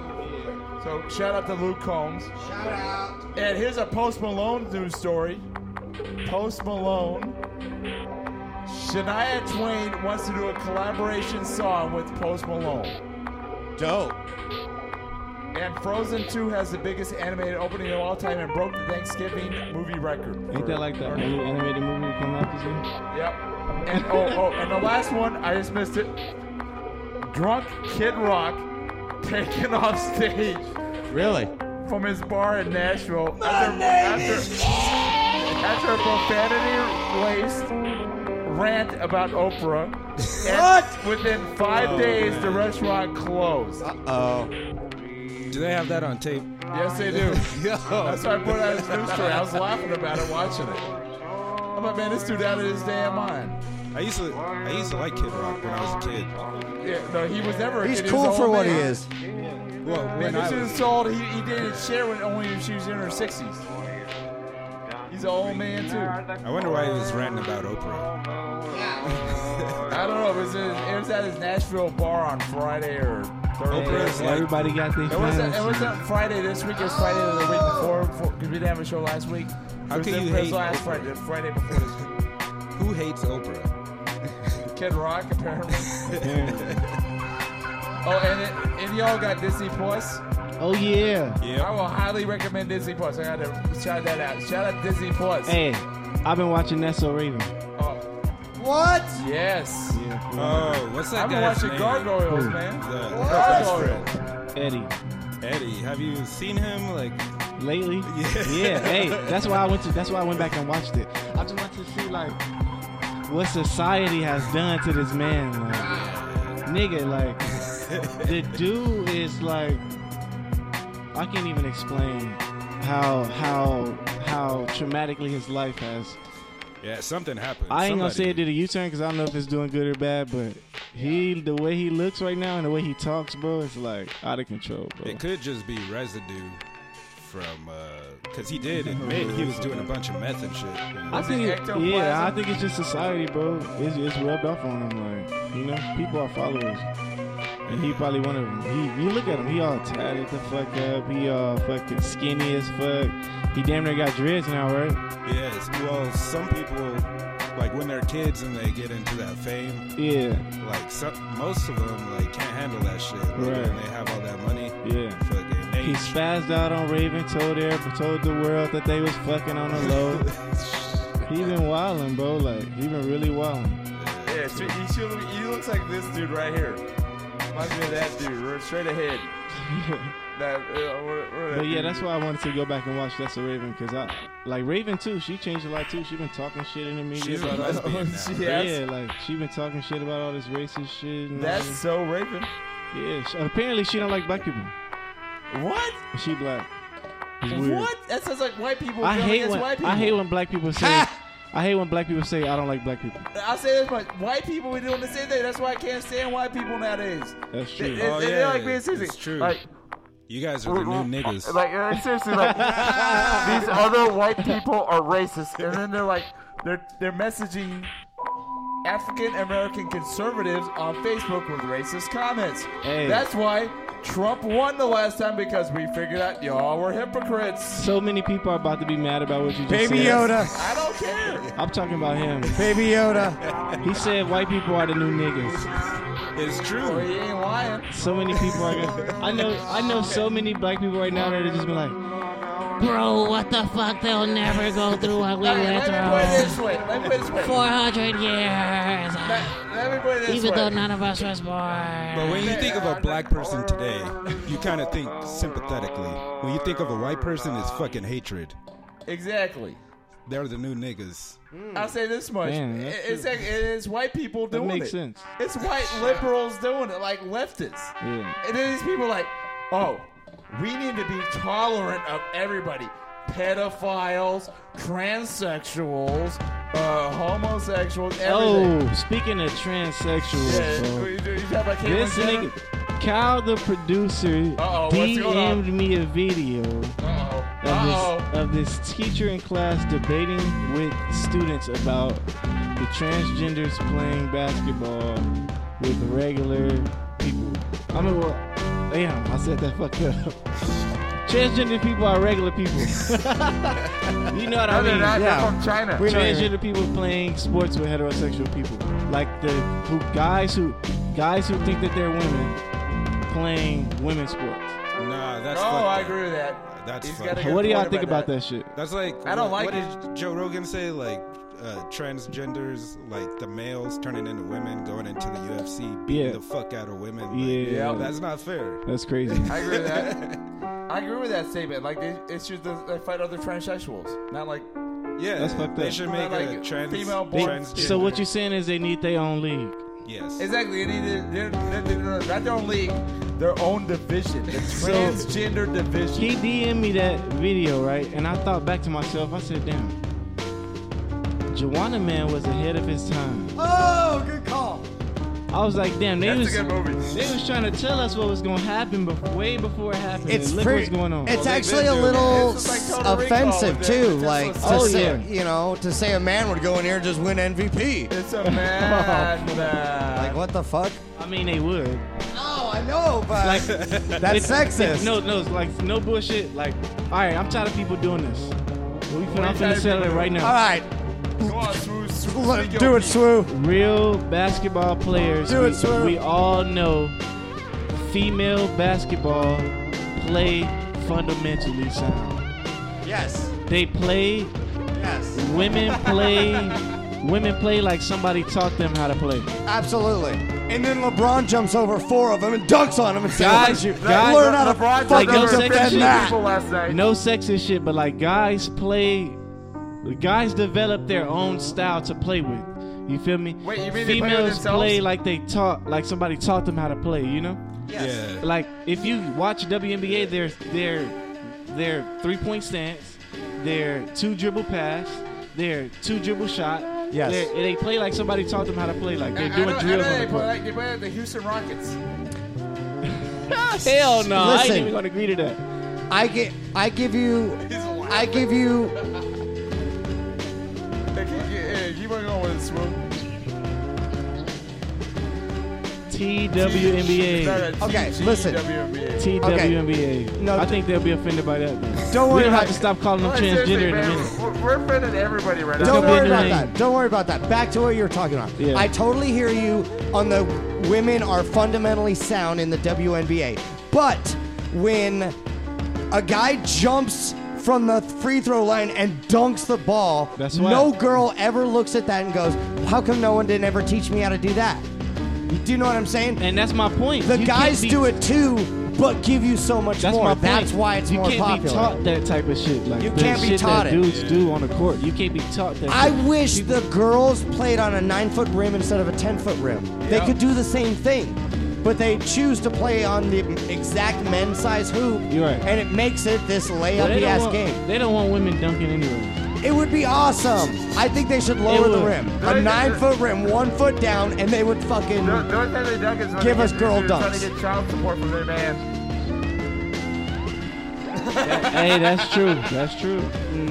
So shout out to Luke Combs. Shout out. And here's a Post Malone news story. Post Malone. Shania Twain wants to do a collaboration song with Post Malone. Dope. And Frozen two has the biggest animated opening of all time and broke the Thanksgiving movie record. Ain't that like the only animated movie that come out this year? Yep. And oh, oh, and the last one, I just missed it. Drunk Kid Rock taken off stage Really? from his bar in Nashville after, after, after a profanity-laced rant about Oprah. And What? within five Oh, days, man. the restaurant closed. Oh. Do they have that on tape? Yes, they do. That's why I put out his news story. I was laughing about it, watching it. I'm like, man, this dude out of his damn mind. I used to I used to like Kid Rock when I was a kid. Yeah, no, he was never a He's kid. He was cool an for old what he man. is. Well, Man, when I this dude was, is old. He, he dated Cher when only she was in her sixties. He's an old man, too. I wonder why he was ranting about Oprah. I don't know. It was, in, it was at his Nashville bar on Friday or Thursday. Oprah's like, Everybody got their It wasn't, it fans. wasn't Friday this week. It was Friday the week before because we didn't have a show last week. How It was can the- you it was hate last Oprah? Friday, the Friday before this week. who hates Oprah? Kid Rock, apparently. Oh, and, it, and y'all got Disney Plus. Oh yeah. I Yeah. will highly recommend Disney Plus. I got to shout that out. Shout out Disney Plus. Hey, I've been watching That's So Raven. Oh, What? yes. Yeah. Oh, what's that I've been guy's watching name? Gargoyles, Who? man. The Gargoyles. Eddie. Eddie. Have you seen him? Like, Lately? Yeah. Yeah. Hey, that's why I went to. That's why I went back and watched it. I just want to see like what society has done to this man. Like, nigga, like the dude is like I can't even explain how how how traumatically his life has. yeah, something happened. I ain't gonna Somebody- say it did a U-turn because I don't know if it's doing good or bad, but he the way he looks right now and the way he talks, bro, it's like out of control, bro. It could just be residue from, because he did admit he was doing a bunch of meth and shit. you know? I Was think, it it, ectoplasm? yeah, I think it's just society, bro. It's, it's rubbed off on him, like you know, people are followers, and he probably one of them. He, you look at him, he all tatted the fuck up, he all fucking skinny as fuck. He damn near got dreads now, right? Yes. Well, some people, like when they're kids and they get into that fame, Yeah, like some, most of them like can't handle that shit. Like, Right. when they have all that money, yeah. fucking He age. spazzed out on Raven, told her, told the world that they was fucking on the low. He been wildin', bro. Like he been really wildin'. Yeah, so he, should, he looks like this dude right here. Reminds me of that dude, right straight ahead. That, uh, what, what But yeah, that's why I wanted to go back and watch That's a Raven, because I like Raven too. She changed a lot too. She been talking shit in the media. She's a about all- lesbian now. She has. Yeah, like she been talking shit about all this racist shit. And all That's this. so Raven. Yeah. She, apparently she don't like black people. What? She black. It's weird. What? That sounds like white people I going hate against when white people. I hate when black people say. I hate when black people say I don't like black people. I'll say this much. White people be doing the same thing. That's why I can't stand white people nowadays. That's They, true. they, Oh, they- yeah, they're like being serious. it's true. Like, You guys are the new niggas. like uh, seriously, like these other white people are racist, and then they're like, they're they're messaging African American conservatives on Facebook with racist comments. Hey. That's why Trump won the last time, because we figured out y'all were hypocrites. So many people are about to be mad about what you just Baby said. Yoda. I don't care. I'm talking about him. Baby Yoda. He said white people are the new niggas. It's Well, true. he ain't lying. So many people are gonna. I know. I know so many black people right now that are just be like, bro, what the fuck? They'll never go through what we Let me, went let me put it through. this way. Let me put it this way. Four hundred years. Let, let me put it this Even way. though none of us was born. But when you think of a black person today, you kind of think sympathetically. When you think of a white person, it's fucking hatred. Exactly. They're the new niggas. I'll say this much. Man, that's It- it's, like, it's white people That doing makes it. sense. It's white liberals doing it, like leftists. Yeah. And then these people are like, oh, we need to be tolerant of everybody. Pedophiles, transsexuals, uh, homosexuals, everything. Oh, speaking of transsexuals, Yeah, bro, you, you talk about Caitlyn this Jenner? nigga, Cal the producer, Uh-oh, what's going on? D M'd me a video Uh-oh. of Uh-oh. this, of this teacher in class debating with students about the transgenders playing basketball with regular people. I mean, well, Damn, I said that fucked up. Transgender people are regular people. You know what I No, they're mean? not. Yeah. They're from China. We know Transgender people playing sports with heterosexual people, like the who guys who guys who think that they're women playing women's sports. Nah, that's Oh, fucked I up. agree with that. That's He's fucked got a up. good What do y'all point think about that. that shit? That's like I don't what, like what did Joe Rogan say? Like uh, transgenders, like the males turning into women, going into the U F C, beating Yeah. the fuck out of women. Like, Yeah. that's not fair. That's crazy. I agree with that. I agree with that statement. Like, they, it's just that they fight other transsexuals, not like Yeah, That's fucked they up. should Not make a like trans. female They- born- transgender. so what you're saying is they need their own league. Yes. exactly. They need they're, they're, they're, not their own league, their own division, the transgender division. He D M'd me that video, right? And I thought back to myself. I said, damn. Joanna Man was ahead of his time. Oh, good call. I was like, damn, they That's was a good movie. they was trying to tell us what was gonna happen before, way before it happened. It's and look pretty, what's going on. It's Well, they've actually been a doing little it. It's just like Total Recall offensive with the- too. with Like Tesla. to Oh, say, yeah. you know, to say a man would go in here and just win M V P. It's a man. Like what the fuck? I mean, they would. No, I know, but Like, that's it- sexist. No, no, it's like no bullshit. Like, all right, I'm tired of people doing this. We finna, I'm you tired finna of settle it people right now. All right, Go on, Swoo. Swoo, let- speak your do it, piece. Swoo. Real basketball players. Do we, it, Swerve. we all know female basketball play fundamentally sound. Yes, They play. yes, Women play. Women play like somebody taught them how to play. absolutely. And then LeBron jumps over four of them and dunks on them and says, Guys, "You guys- learn how to LeBron like, fucking no jumped sex over defend shit. that." people last night. No sexist shit, but like guys play. Guys develop their own style to play with. You feel me? Wait, you mean they play with Females themselves? play like they taught, like somebody taught them how to play. You know? Yeah. Like if you watch W N B A, their their their three point stance, their two dribble pass, their two dribble shot. Yes. They're- they play like somebody taught them how to play. Like I, they're I doing know, I know drills on they the play court. like they play like the Houston Rockets. Hell no, I Listen. ain't even gonna agree to that. I get, I give you, I give you. Hey, keep, hey, keep on going with it, Swoo. T W N B Start A. at Okay, T- listen. W N B A. T W N B A. No, I d- think they'll be offended by that. Though. Don't We worry don't about have to stop calling them Well, seriously, transgender in a man, minute. We're, we're offending everybody right now. Don't gonna be worry in the about lane. that. Don't worry about that. Back to what you were talking about. Yeah. I totally hear you on the women are fundamentally sound in the W N B A. But when a guy jumps from the free throw line and dunks the ball, That's why- no girl ever looks at that and goes, "How come no one didn't ever teach me how to do that?" Do you know what I'm saying? And that's my point. The You guys can't be- do it too, but give you so much That's more. my point. That's why it's you more can't popular. be taught that type of shit. Like You the can't be shit taught that it. dudes do on the court. You can't be taught that. I shit. wish People- the girls played on a nine foot rim instead of a ten foot rim. They Yeah. could do the same thing, but they choose to play on the exact men's size hoop. You're right. And it makes it this Well, they layup don't ass want- game. They don't want women dunking anyway. It would be awesome. I think they should lower the would. rim. They- A nine foot rim, one foot down, and they would fucking. The, the only time they dunk is when Give they us get, girl they're trying dunks. to get child support from their man. Hey, that's true. That's true.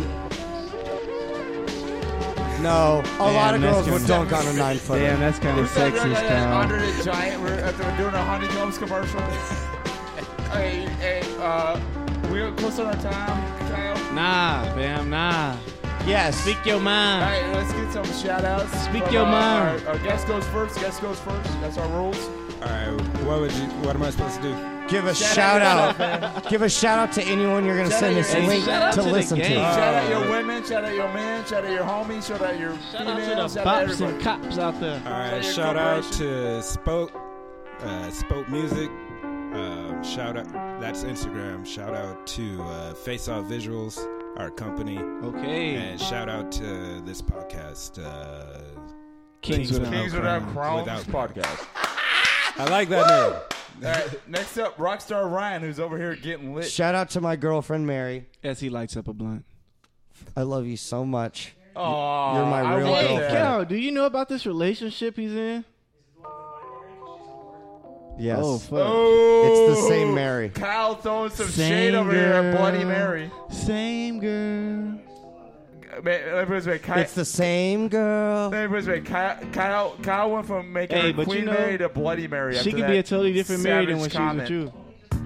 No, a Damn, lot of that's girls would kinda- dunk on a nine foot Damn, rim. that's kind Who of said they're sexist, gonna Kyle. Andre the Giant? We're, after we're doing a Honeycombs commercial. hey, hey, uh, we're close on our time, Kyle. Nah, fam, nah. Yes. Speak your All mind. right, let's get some shout outs. Speak from, your uh, mind. Our, our guest goes first. Guest goes first. That's our rules. All right. What would you? What am I supposed to do? Give a Shout shout, out out. yourself, Give a shout out to anyone you're gonna Shout send out this your- link shout out to to the listen gang. to. shout out your women. Shout out your men. Shout out your homies. Shout out your Shout out females. to the Shout out bops everybody. and cops out there. All right. your Shout out corporation. to Spoke, uh, Spoke Music. Um, shout out. That's Instagram. Shout out to uh, Face Off Visuals, our company, Okay. and shout out to this podcast. Uh, Kings without Kings Crown. Without Crowns Without- podcast. I like that name. All right, next up, Rockstar Ryan, who's over here getting lit. Shout out to my girlfriend Mary. As he lights up a blunt. I love you so much. Aw, You're my I real want Hey, girlfriend. that. Cal, do you know about this relationship he's in? Yes. Oh, fuck. Oh, It's the same Mary. Kyle throwing some Same shade over here at girl. Bloody Mary. Same girl. Man, everybody's wait, Kyle. It's the same girl. Everybody's wait, Kyle, Kyle, Kyle went from making Hey, her but Queen you know, Mary to Bloody Mary. She after can that be a totally different Mary than savage when she comment. was with you.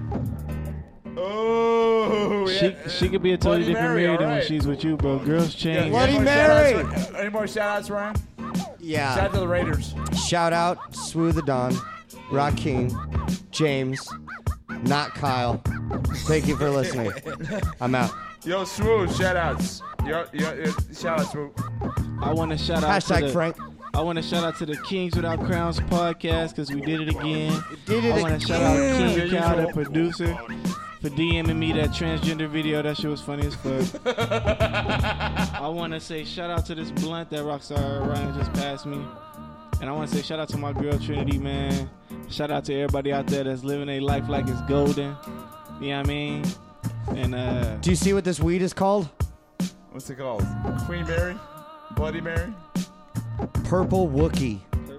Oh, She yeah. she could be a totally Bloody different Mary, Mary than when alright. she's with you, bro. Girls change. Bloody Any more Mary. shout-outs? Any more shout outs, Ryan? Shout Yeah. out to the Raiders. Shout out Swoo the Don, Rakeem, James, not Kyle. Thank you for listening. I'm out. Yo, Swoop, shout outs. Yo, yo, yo, shout out, Swoop. I want to shout out to Hashtag the, Frank. I want to shout out to the Kings Without Crowns podcast because we did it again. Did it I want to shout out again. King Cal, the producer, for DMing me that transgender video. That shit was funny as fuck. I want to say shout out to this blunt that Rockstar Ryan just passed me. And I want to say shout out to my girl Trinity, man. Shout out to everybody out there that's living their life like it's golden. You know what I mean? And uh, Do you see what this weed is called? What's it called? Queen Mary? Bloody Mary? Purple Wookie.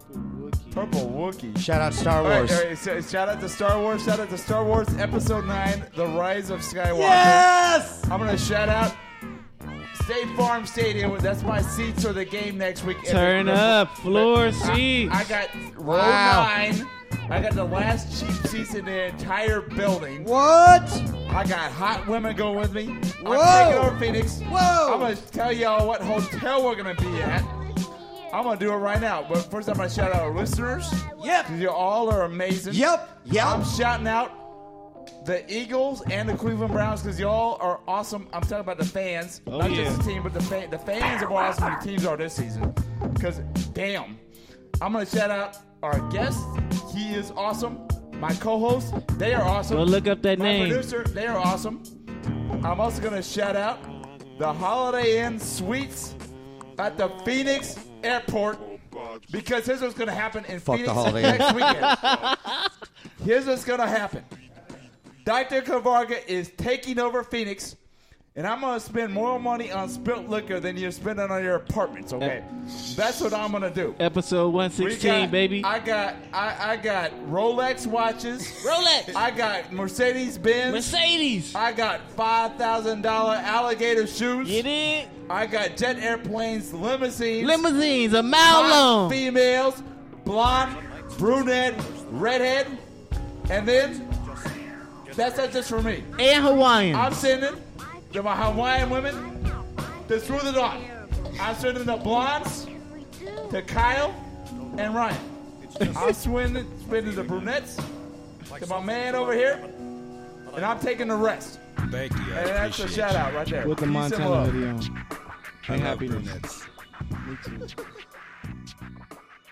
Purple Wookie. Shout out Star All right, Wars. all right, so shout out to Star Wars. Shout out to Star Wars Episode nine, The Rise of Skywalker. Yes! I'm going to shout out State Farm Stadium. That's my seats for the game next week. turn And the- up, floor I, seats. I got row Wow. nine. I got the last cheap seats in the entire building. What? I got hot women going with me. Whoa. I'm taking over Phoenix. Whoa. I'm going to tell y'all what hotel we're going to be at. I'm going to do it right now. But first, I'm going to shout out our listeners. Yep. Because you all are amazing. Yep. Yep. I'm shouting out the Eagles and the Cleveland Browns because y'all are awesome. I'm talking about the fans. Oh, not yeah. just the team, but the, fa- the fans are more awesome than the teams are this season. Because, damn. I'm going to shout out our guest. He is awesome. My co-host, they are awesome. Go look up that My name. producer, they are awesome. I'm also going to shout out the Holiday Inn Suites at the Phoenix Airport because here's what's going to happen in Fuck the Phoenix Holiday Inn. next weekend. Here's what's going to happen. Doctor Kavarga is taking over Phoenix, and I'm going to spend more money on spilt liquor than you're spending on your apartments, okay? That's what I'm going to do. Episode one We sixteen, got- baby. I got I, I got Rolex watches. Rolex. I got Mercedes Benz. Mercedes. I got five thousand dollar alligator shoes. Get it? I got jet airplanes, limousines, Limousines, a mile hot long. females, blonde, brunette, redhead, and then that's not just for me. And Hawaiian. I'm sending to my Hawaiian women to through the dawn. I'm sending the blondes to Kyle and Ryan. I'm sending, sending the brunettes to my man over here, and I'm taking the rest. Thank you. I And that's a appreciate shout you. out right there. With the Peace and Montana love. hoodie on. I And love happiness. brunettes. Me too.